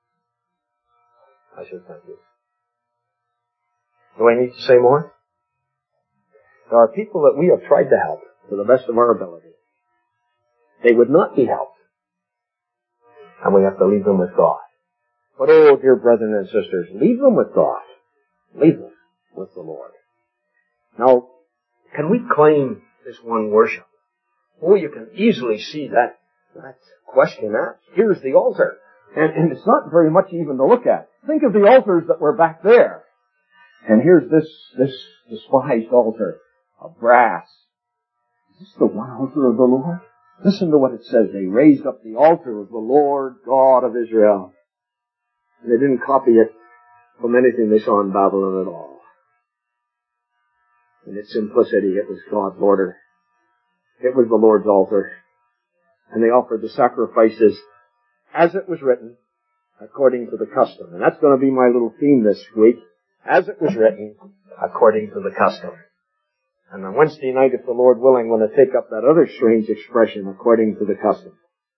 I said, thank you. Do I need to say more? There are people that we have tried to help to the best of our ability. They would not be helped. And we have to leave them with God. But oh, dear brethren and sisters, leave them with God. Leave them with the Lord. Now, can we claim this one worship? Oh, you can easily see that, that question asked. Here's the altar. And, and it's not very much even to look at. Think of the altars that were back there. And here's this, this despised altar of brass. Is this the one altar of the Lord? Listen to what it says. They raised up the altar of the Lord God of Israel. And they didn't copy it from anything they saw in Babylon at all. In its simplicity, it was God's order. It was the Lord's altar. And they offered the sacrifices as it was written, according to the custom. And that's going to be my little theme this week. As it was written, according to the custom. And on Wednesday night, if the Lord willing, I'm going to take up that other strange expression, according to the custom.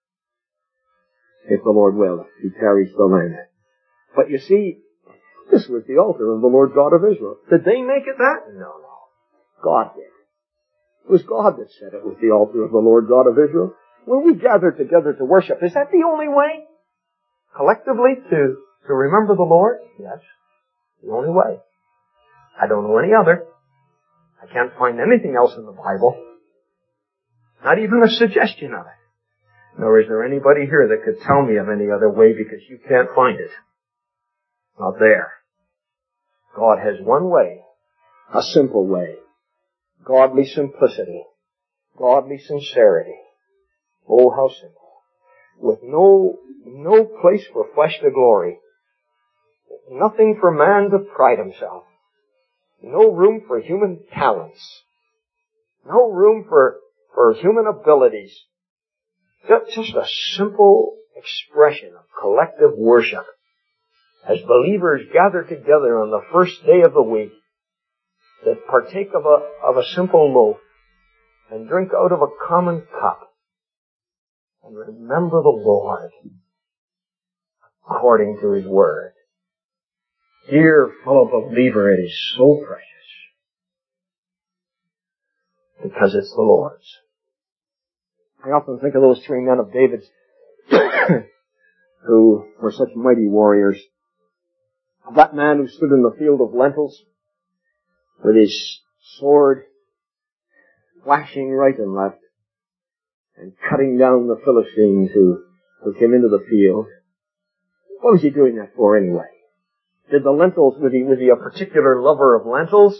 If the Lord will, if He carries the land. But you see, this was the altar of the Lord God of Israel. Did they make it that? No, no. God did. It was God that said it was the altar of the Lord God of Israel. When we gather together to worship, is that the only way? Collectively to, to remember the Lord? Yes. The only way. I don't know any other. I can't find anything else in the Bible. Not even a suggestion of it. Nor is there anybody here that could tell me of any other way, because you can't find it. Not there. God has one way. A simple way. Godly simplicity. Godly sincerity. Oh, how simple. With no, no place for flesh to glory. Nothing for man to pride himself. No room for human talents. No room for, for human abilities. Just a simple expression of collective worship. As believers gather together on the first day of the week, that partake of a, of a simple loaf, and drink out of a common cup, and remember the Lord according to His Word. Dear fellow believer, it is so precious. Because it's the Lord's. I often think of those three men of David's who were such mighty warriors. Of that man who stood in the field of lentils with his sword flashing right and left and cutting down the Philistines who, who came into the field. What was he doing that for anyway? Did the lentils, was he, was he a particular lover of lentils?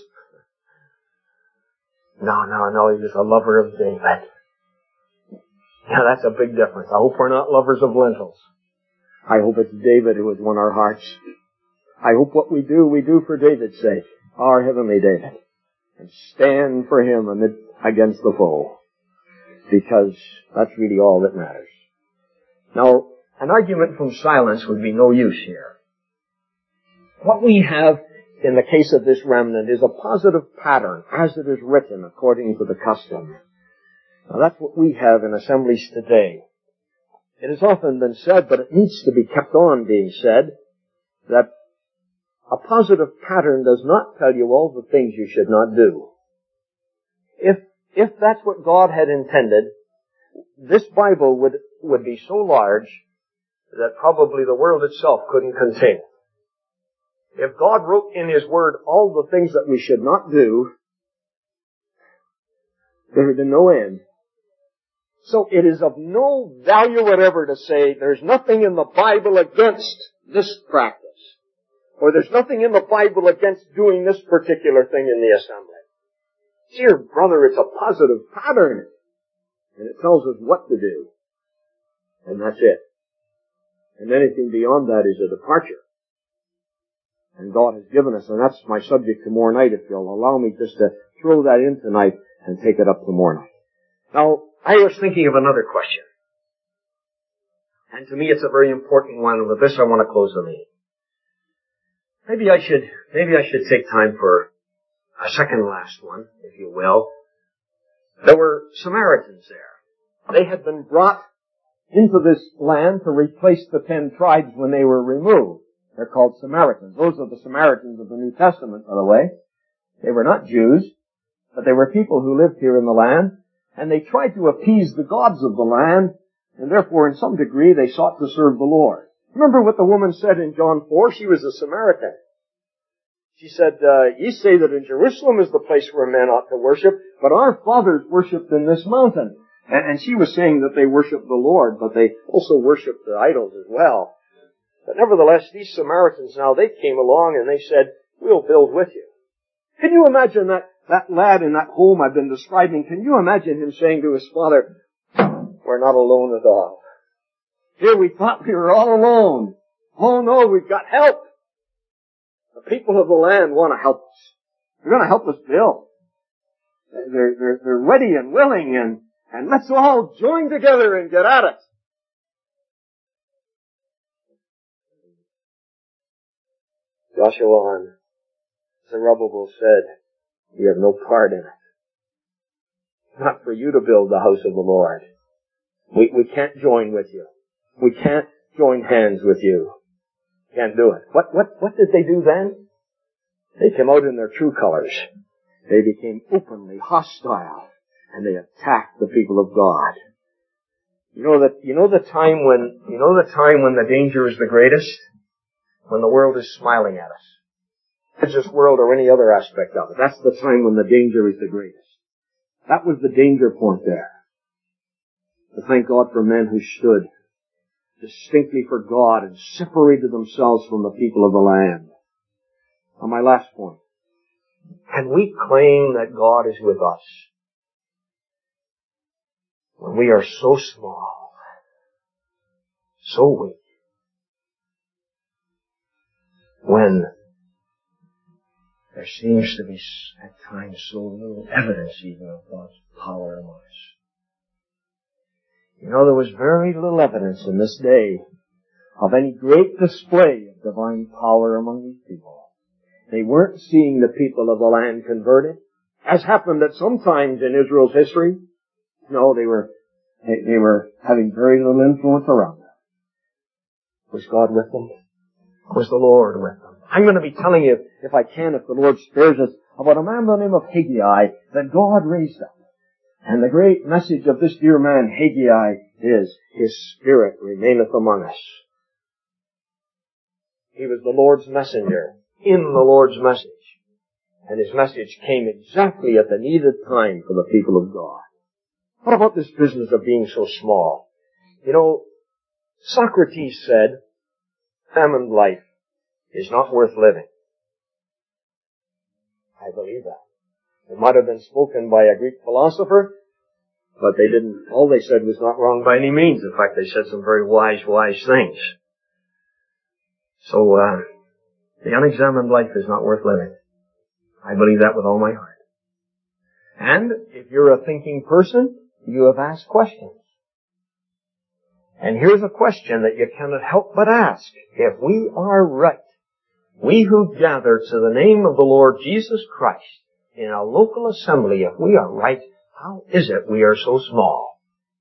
No, no, no, he was a lover of David. Yeah, that's a big difference. I hope we're not lovers of lentils. I hope it's David who has won our hearts. I hope what we do, we do for David's sake, our heavenly David, and stand for him amid, against the foe, because that's really all that matters. Now, an argument from silence would be no use here. What we have in the case of this remnant is a positive pattern, as it is written according to the custom. Now that's what we have in assemblies today. It has often been said, but it needs to be kept on being said, that a positive pattern does not tell you all the things you should not do. If, if that's what God had intended, this Bible would, would be so large that probably the world itself couldn't contain it. If God wrote in His Word all the things that we should not do, there would be no end. So it is of no value whatever to say there's nothing in the Bible against this practice. Or there's nothing in the Bible against doing this particular thing in the assembly. Dear brother, it's a positive pattern. And it tells us what to do. And that's it. And anything beyond that is a departure. And God has given us, and that's my subject tomorrow night, if you'll allow me just to throw that in tonight and take it up tomorrow night. Now, I was thinking of another question. And to me it's a very important one, and with this I want to close the meeting. Maybe I should, maybe I should take time for a second last one, if you will. There were Samaritans there. They had been brought into this land to replace the ten tribes when they were removed. They're called Samaritans. Those are the Samaritans of the New Testament, by the way. They were not Jews, but they were people who lived here in the land, and they tried to appease the gods of the land, and therefore in some degree they sought to serve the Lord. Remember what the woman said in John four? She was a Samaritan. She said, uh, ye say that in Jerusalem is the place where men ought to worship, but our fathers worshipped in this mountain. And, and she was saying that they worshiped the Lord, but they also worshiped the idols as well. But nevertheless, these Samaritans now, they came along and they said, we'll build with you. Can you imagine that, that lad in that home I've been describing? Can you imagine him saying to his father, we're not alone at all. Here we thought we were all alone. Oh no, we've got help. The people of the land want to help us. They're going to help us build. They're, they're, they're ready and willing, and, and let's all join together and get at it. Joshua on Zerubbabel said, you have no part in it. Not for you to build the house of the Lord. We, we can't join with you. We can't join hands with you. Can't do it. What, what, what did they do then? They came out in their true colors. They became openly hostile, and they attacked the people of God. You know that, you know the time when, you know the time when the danger is the greatest? When the world is smiling at us. It's this world or any other aspect of it. That's the time when the danger is the greatest. That was the danger point there. To thank God for men who stood distinctly for God and separated themselves from the people of the land. On my last point. Can we claim that God is with us when we are so small, so weak, when there seems to be at times so little evidence even of God's power among us? You know, there was very little evidence in this day of any great display of divine power among these people. They weren't seeing the people of the land converted, as happened at some times in Israel's history. No, they were, they, they were having very little influence around them. Was God with them? Was the Lord with them? I'm going to be telling you, if I can, if the Lord spares us, about a man by the name of Haggai that God raised up. And the great message of this dear man, Haggai, is, His Spirit remaineth among us. He was the Lord's messenger in the Lord's message. And His message came exactly at the needed time for the people of God. What about this business of being so small? You know, Socrates said, examined life is not worth living. I believe that. It might have been spoken by a Greek philosopher, but they didn't, all they said was not wrong by any means. In fact, they said some very wise, wise things. So, uh, the unexamined life is not worth living. I believe that with all my heart. And if you're a thinking person, you have asked questions. And here's a question that you cannot help but ask. If we are right, we who gather to the name of the Lord Jesus Christ in a local assembly, if we are right, how is it we are so small?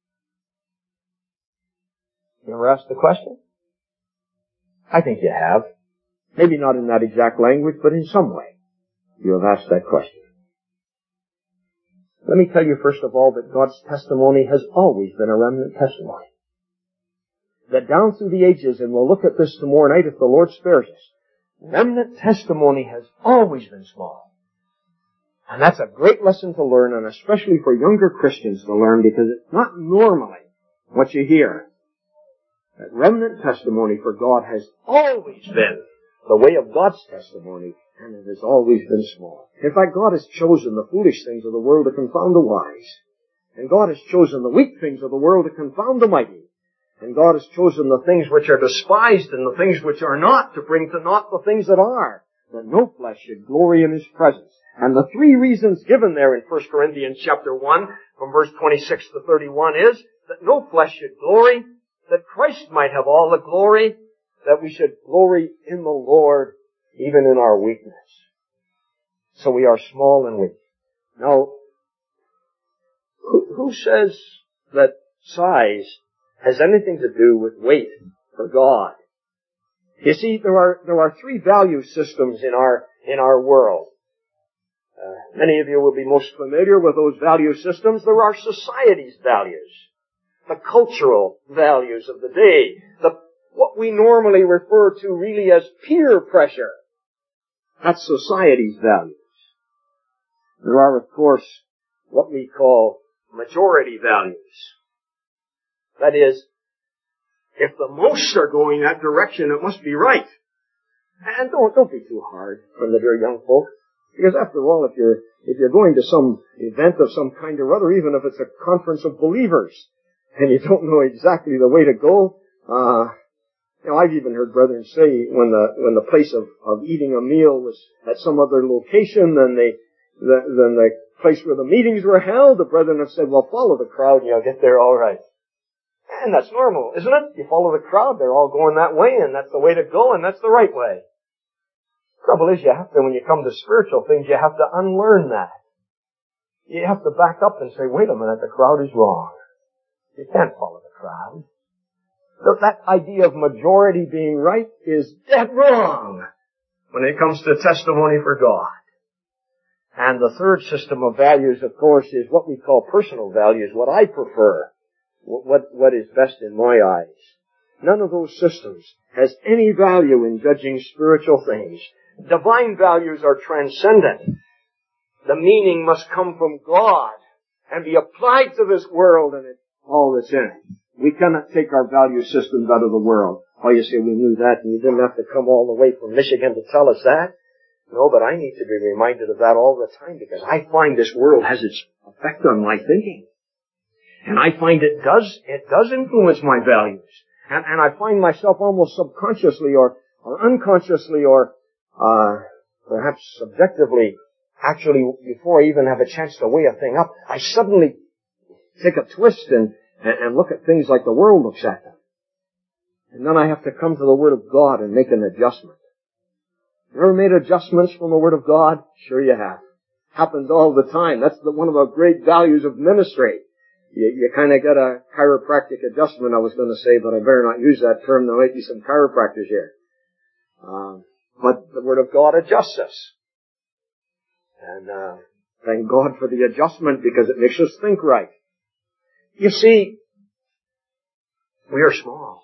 You ever asked the question? I think you have. Maybe not in that exact language, but in some way. You have asked that question. Let me tell you first of all that God's testimony has always been a remnant testimony. That down through the ages, and we'll look at this tomorrow night if the Lord spares us, remnant testimony has always been small. And that's a great lesson to learn, and especially for younger Christians to learn, because it's not normally what you hear. That remnant testimony for God has always been the way of God's testimony, and it has always been small. In fact, God has chosen the foolish things of the world to confound the wise. And God has chosen the weak things of the world to confound the mighty. And God has chosen the things which are despised and the things which are not to bring to naught the things that are, that no flesh should glory in His presence. And the three reasons given there in First Corinthians chapter one, from verse twenty-six to thirty-one, is that no flesh should glory, that Christ might have all the glory, that we should glory in the Lord, even in our weakness. So we are small and weak. Now, who, who says that size has anything to do with wait for God. You see, there are, there are three value systems in our, in our world. Uh, many of you will be most familiar with those value systems. There are society's values, the cultural values of the day, the, what we normally refer to really as peer pressure. That's society's values. There are, of course, what we call majority values. That is, if the most are going that direction, it must be right. And don't, don't be too hard on the dear young folk. Because after all, if you're, if you're going to some event of some kind or other, even if it's a conference of believers, and you don't know exactly the way to go, uh, you know, I've even heard brethren say when the, when the place of, of eating a meal was at some other location than the, the, than the place where the meetings were held, the brethren have said, well, follow the crowd and you'll get there all right. And that's normal, isn't it? You follow the crowd, they're all going that way, and that's the way to go, and that's the right way. Trouble is, you have to, when you come to spiritual things, you have to unlearn that. You have to back up and say, wait a minute, the crowd is wrong. You can't follow the crowd. So that idea of majority being right is dead wrong when it comes to testimony for God. And the third system of values, of course, is what we call personal values, what I prefer, what, what is best in my eyes. None of those systems has any value in judging spiritual things. Divine values are transcendent. The meaning must come from God and be applied to this world and it, all that's in it. We cannot take our value systems out of the world. Oh, you say, we knew that and you didn't have to come all the way from Michigan to tell us that. No, but I need to be reminded of that all the time because I find this world has its effect on my thinking. And I find it does, it does influence my values. And, and I find myself almost subconsciously or, or unconsciously or, uh, perhaps subjectively, actually, before I even have a chance to weigh a thing up, I suddenly take a twist and, and, and look at things like the world looks at them. And then I have to come to the Word of God and make an adjustment. You ever made adjustments from the Word of God? Sure you have. Happens all the time. That's the, one of the great values of ministry. You, you kind of get a chiropractic adjustment, I was going to say, but I better not use that term. There might be some chiropractors here. Um, but the Word of God adjusts us. And uh, thank God for the adjustment because it makes us think right. You see, we are small.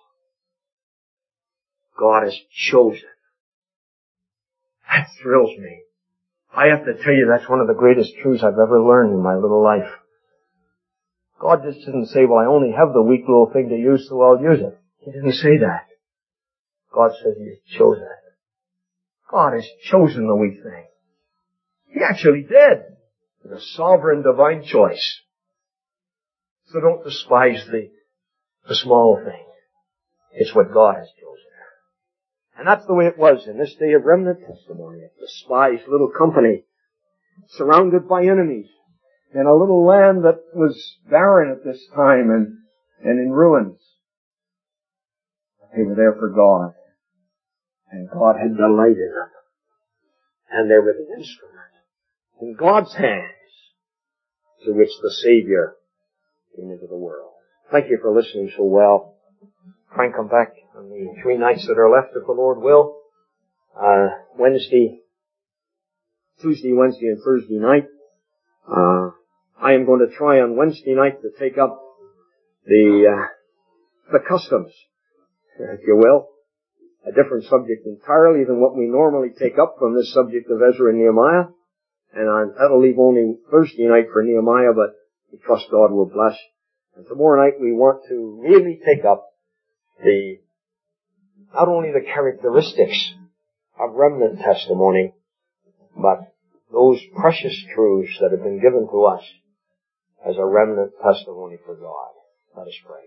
God has chosen. That thrills me. I have to tell you, that's one of the greatest truths I've ever learned in my little life. God just didn't say, well, I only have the weak little thing to use, so I'll use it. He didn't say that. God said He has chosen it. God has chosen the weak thing. He actually did. It's a sovereign divine choice. So don't despise the, the small thing. It's what God has chosen. And that's the way it was in this day of remnant testimony. A despised little company, surrounded by enemies, in a little land that was barren at this time and, and in ruins. They were there for God. And God had delighted them. And they were the instrument in God's hands through which the Savior came into the world. Thank you for listening so well. Try and come back on the three nights that are left, if the Lord will. Uh, Wednesday, Tuesday, Wednesday, and Thursday night. Uh, I am going to try on Wednesday night to take up the, uh, the customs, if you will. A different subject entirely than what we normally take up from this subject of Ezra and Nehemiah. And on, that'll leave only Thursday night for Nehemiah, but we trust God will bless. And tomorrow night we want to really take up the, not only the characteristics of remnant testimony, but those precious truths that have been given to us as a remnant testimony for God. Let us pray.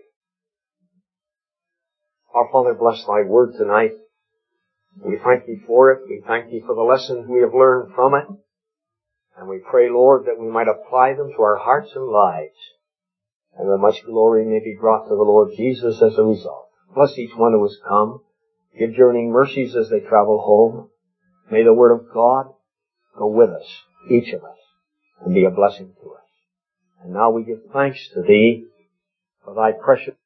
Our Father, bless Thy word tonight. We thank Thee for it. We thank Thee for the lessons we have learned from it. And we pray, Lord, that we might apply them to our hearts and lives, and that much glory may be brought to the Lord Jesus as a result. Bless each one who has come. Give journeying mercies as they travel home. May the Word of God go with us, each of us, and be a blessing to us. And now we give thanks to Thee for Thy precious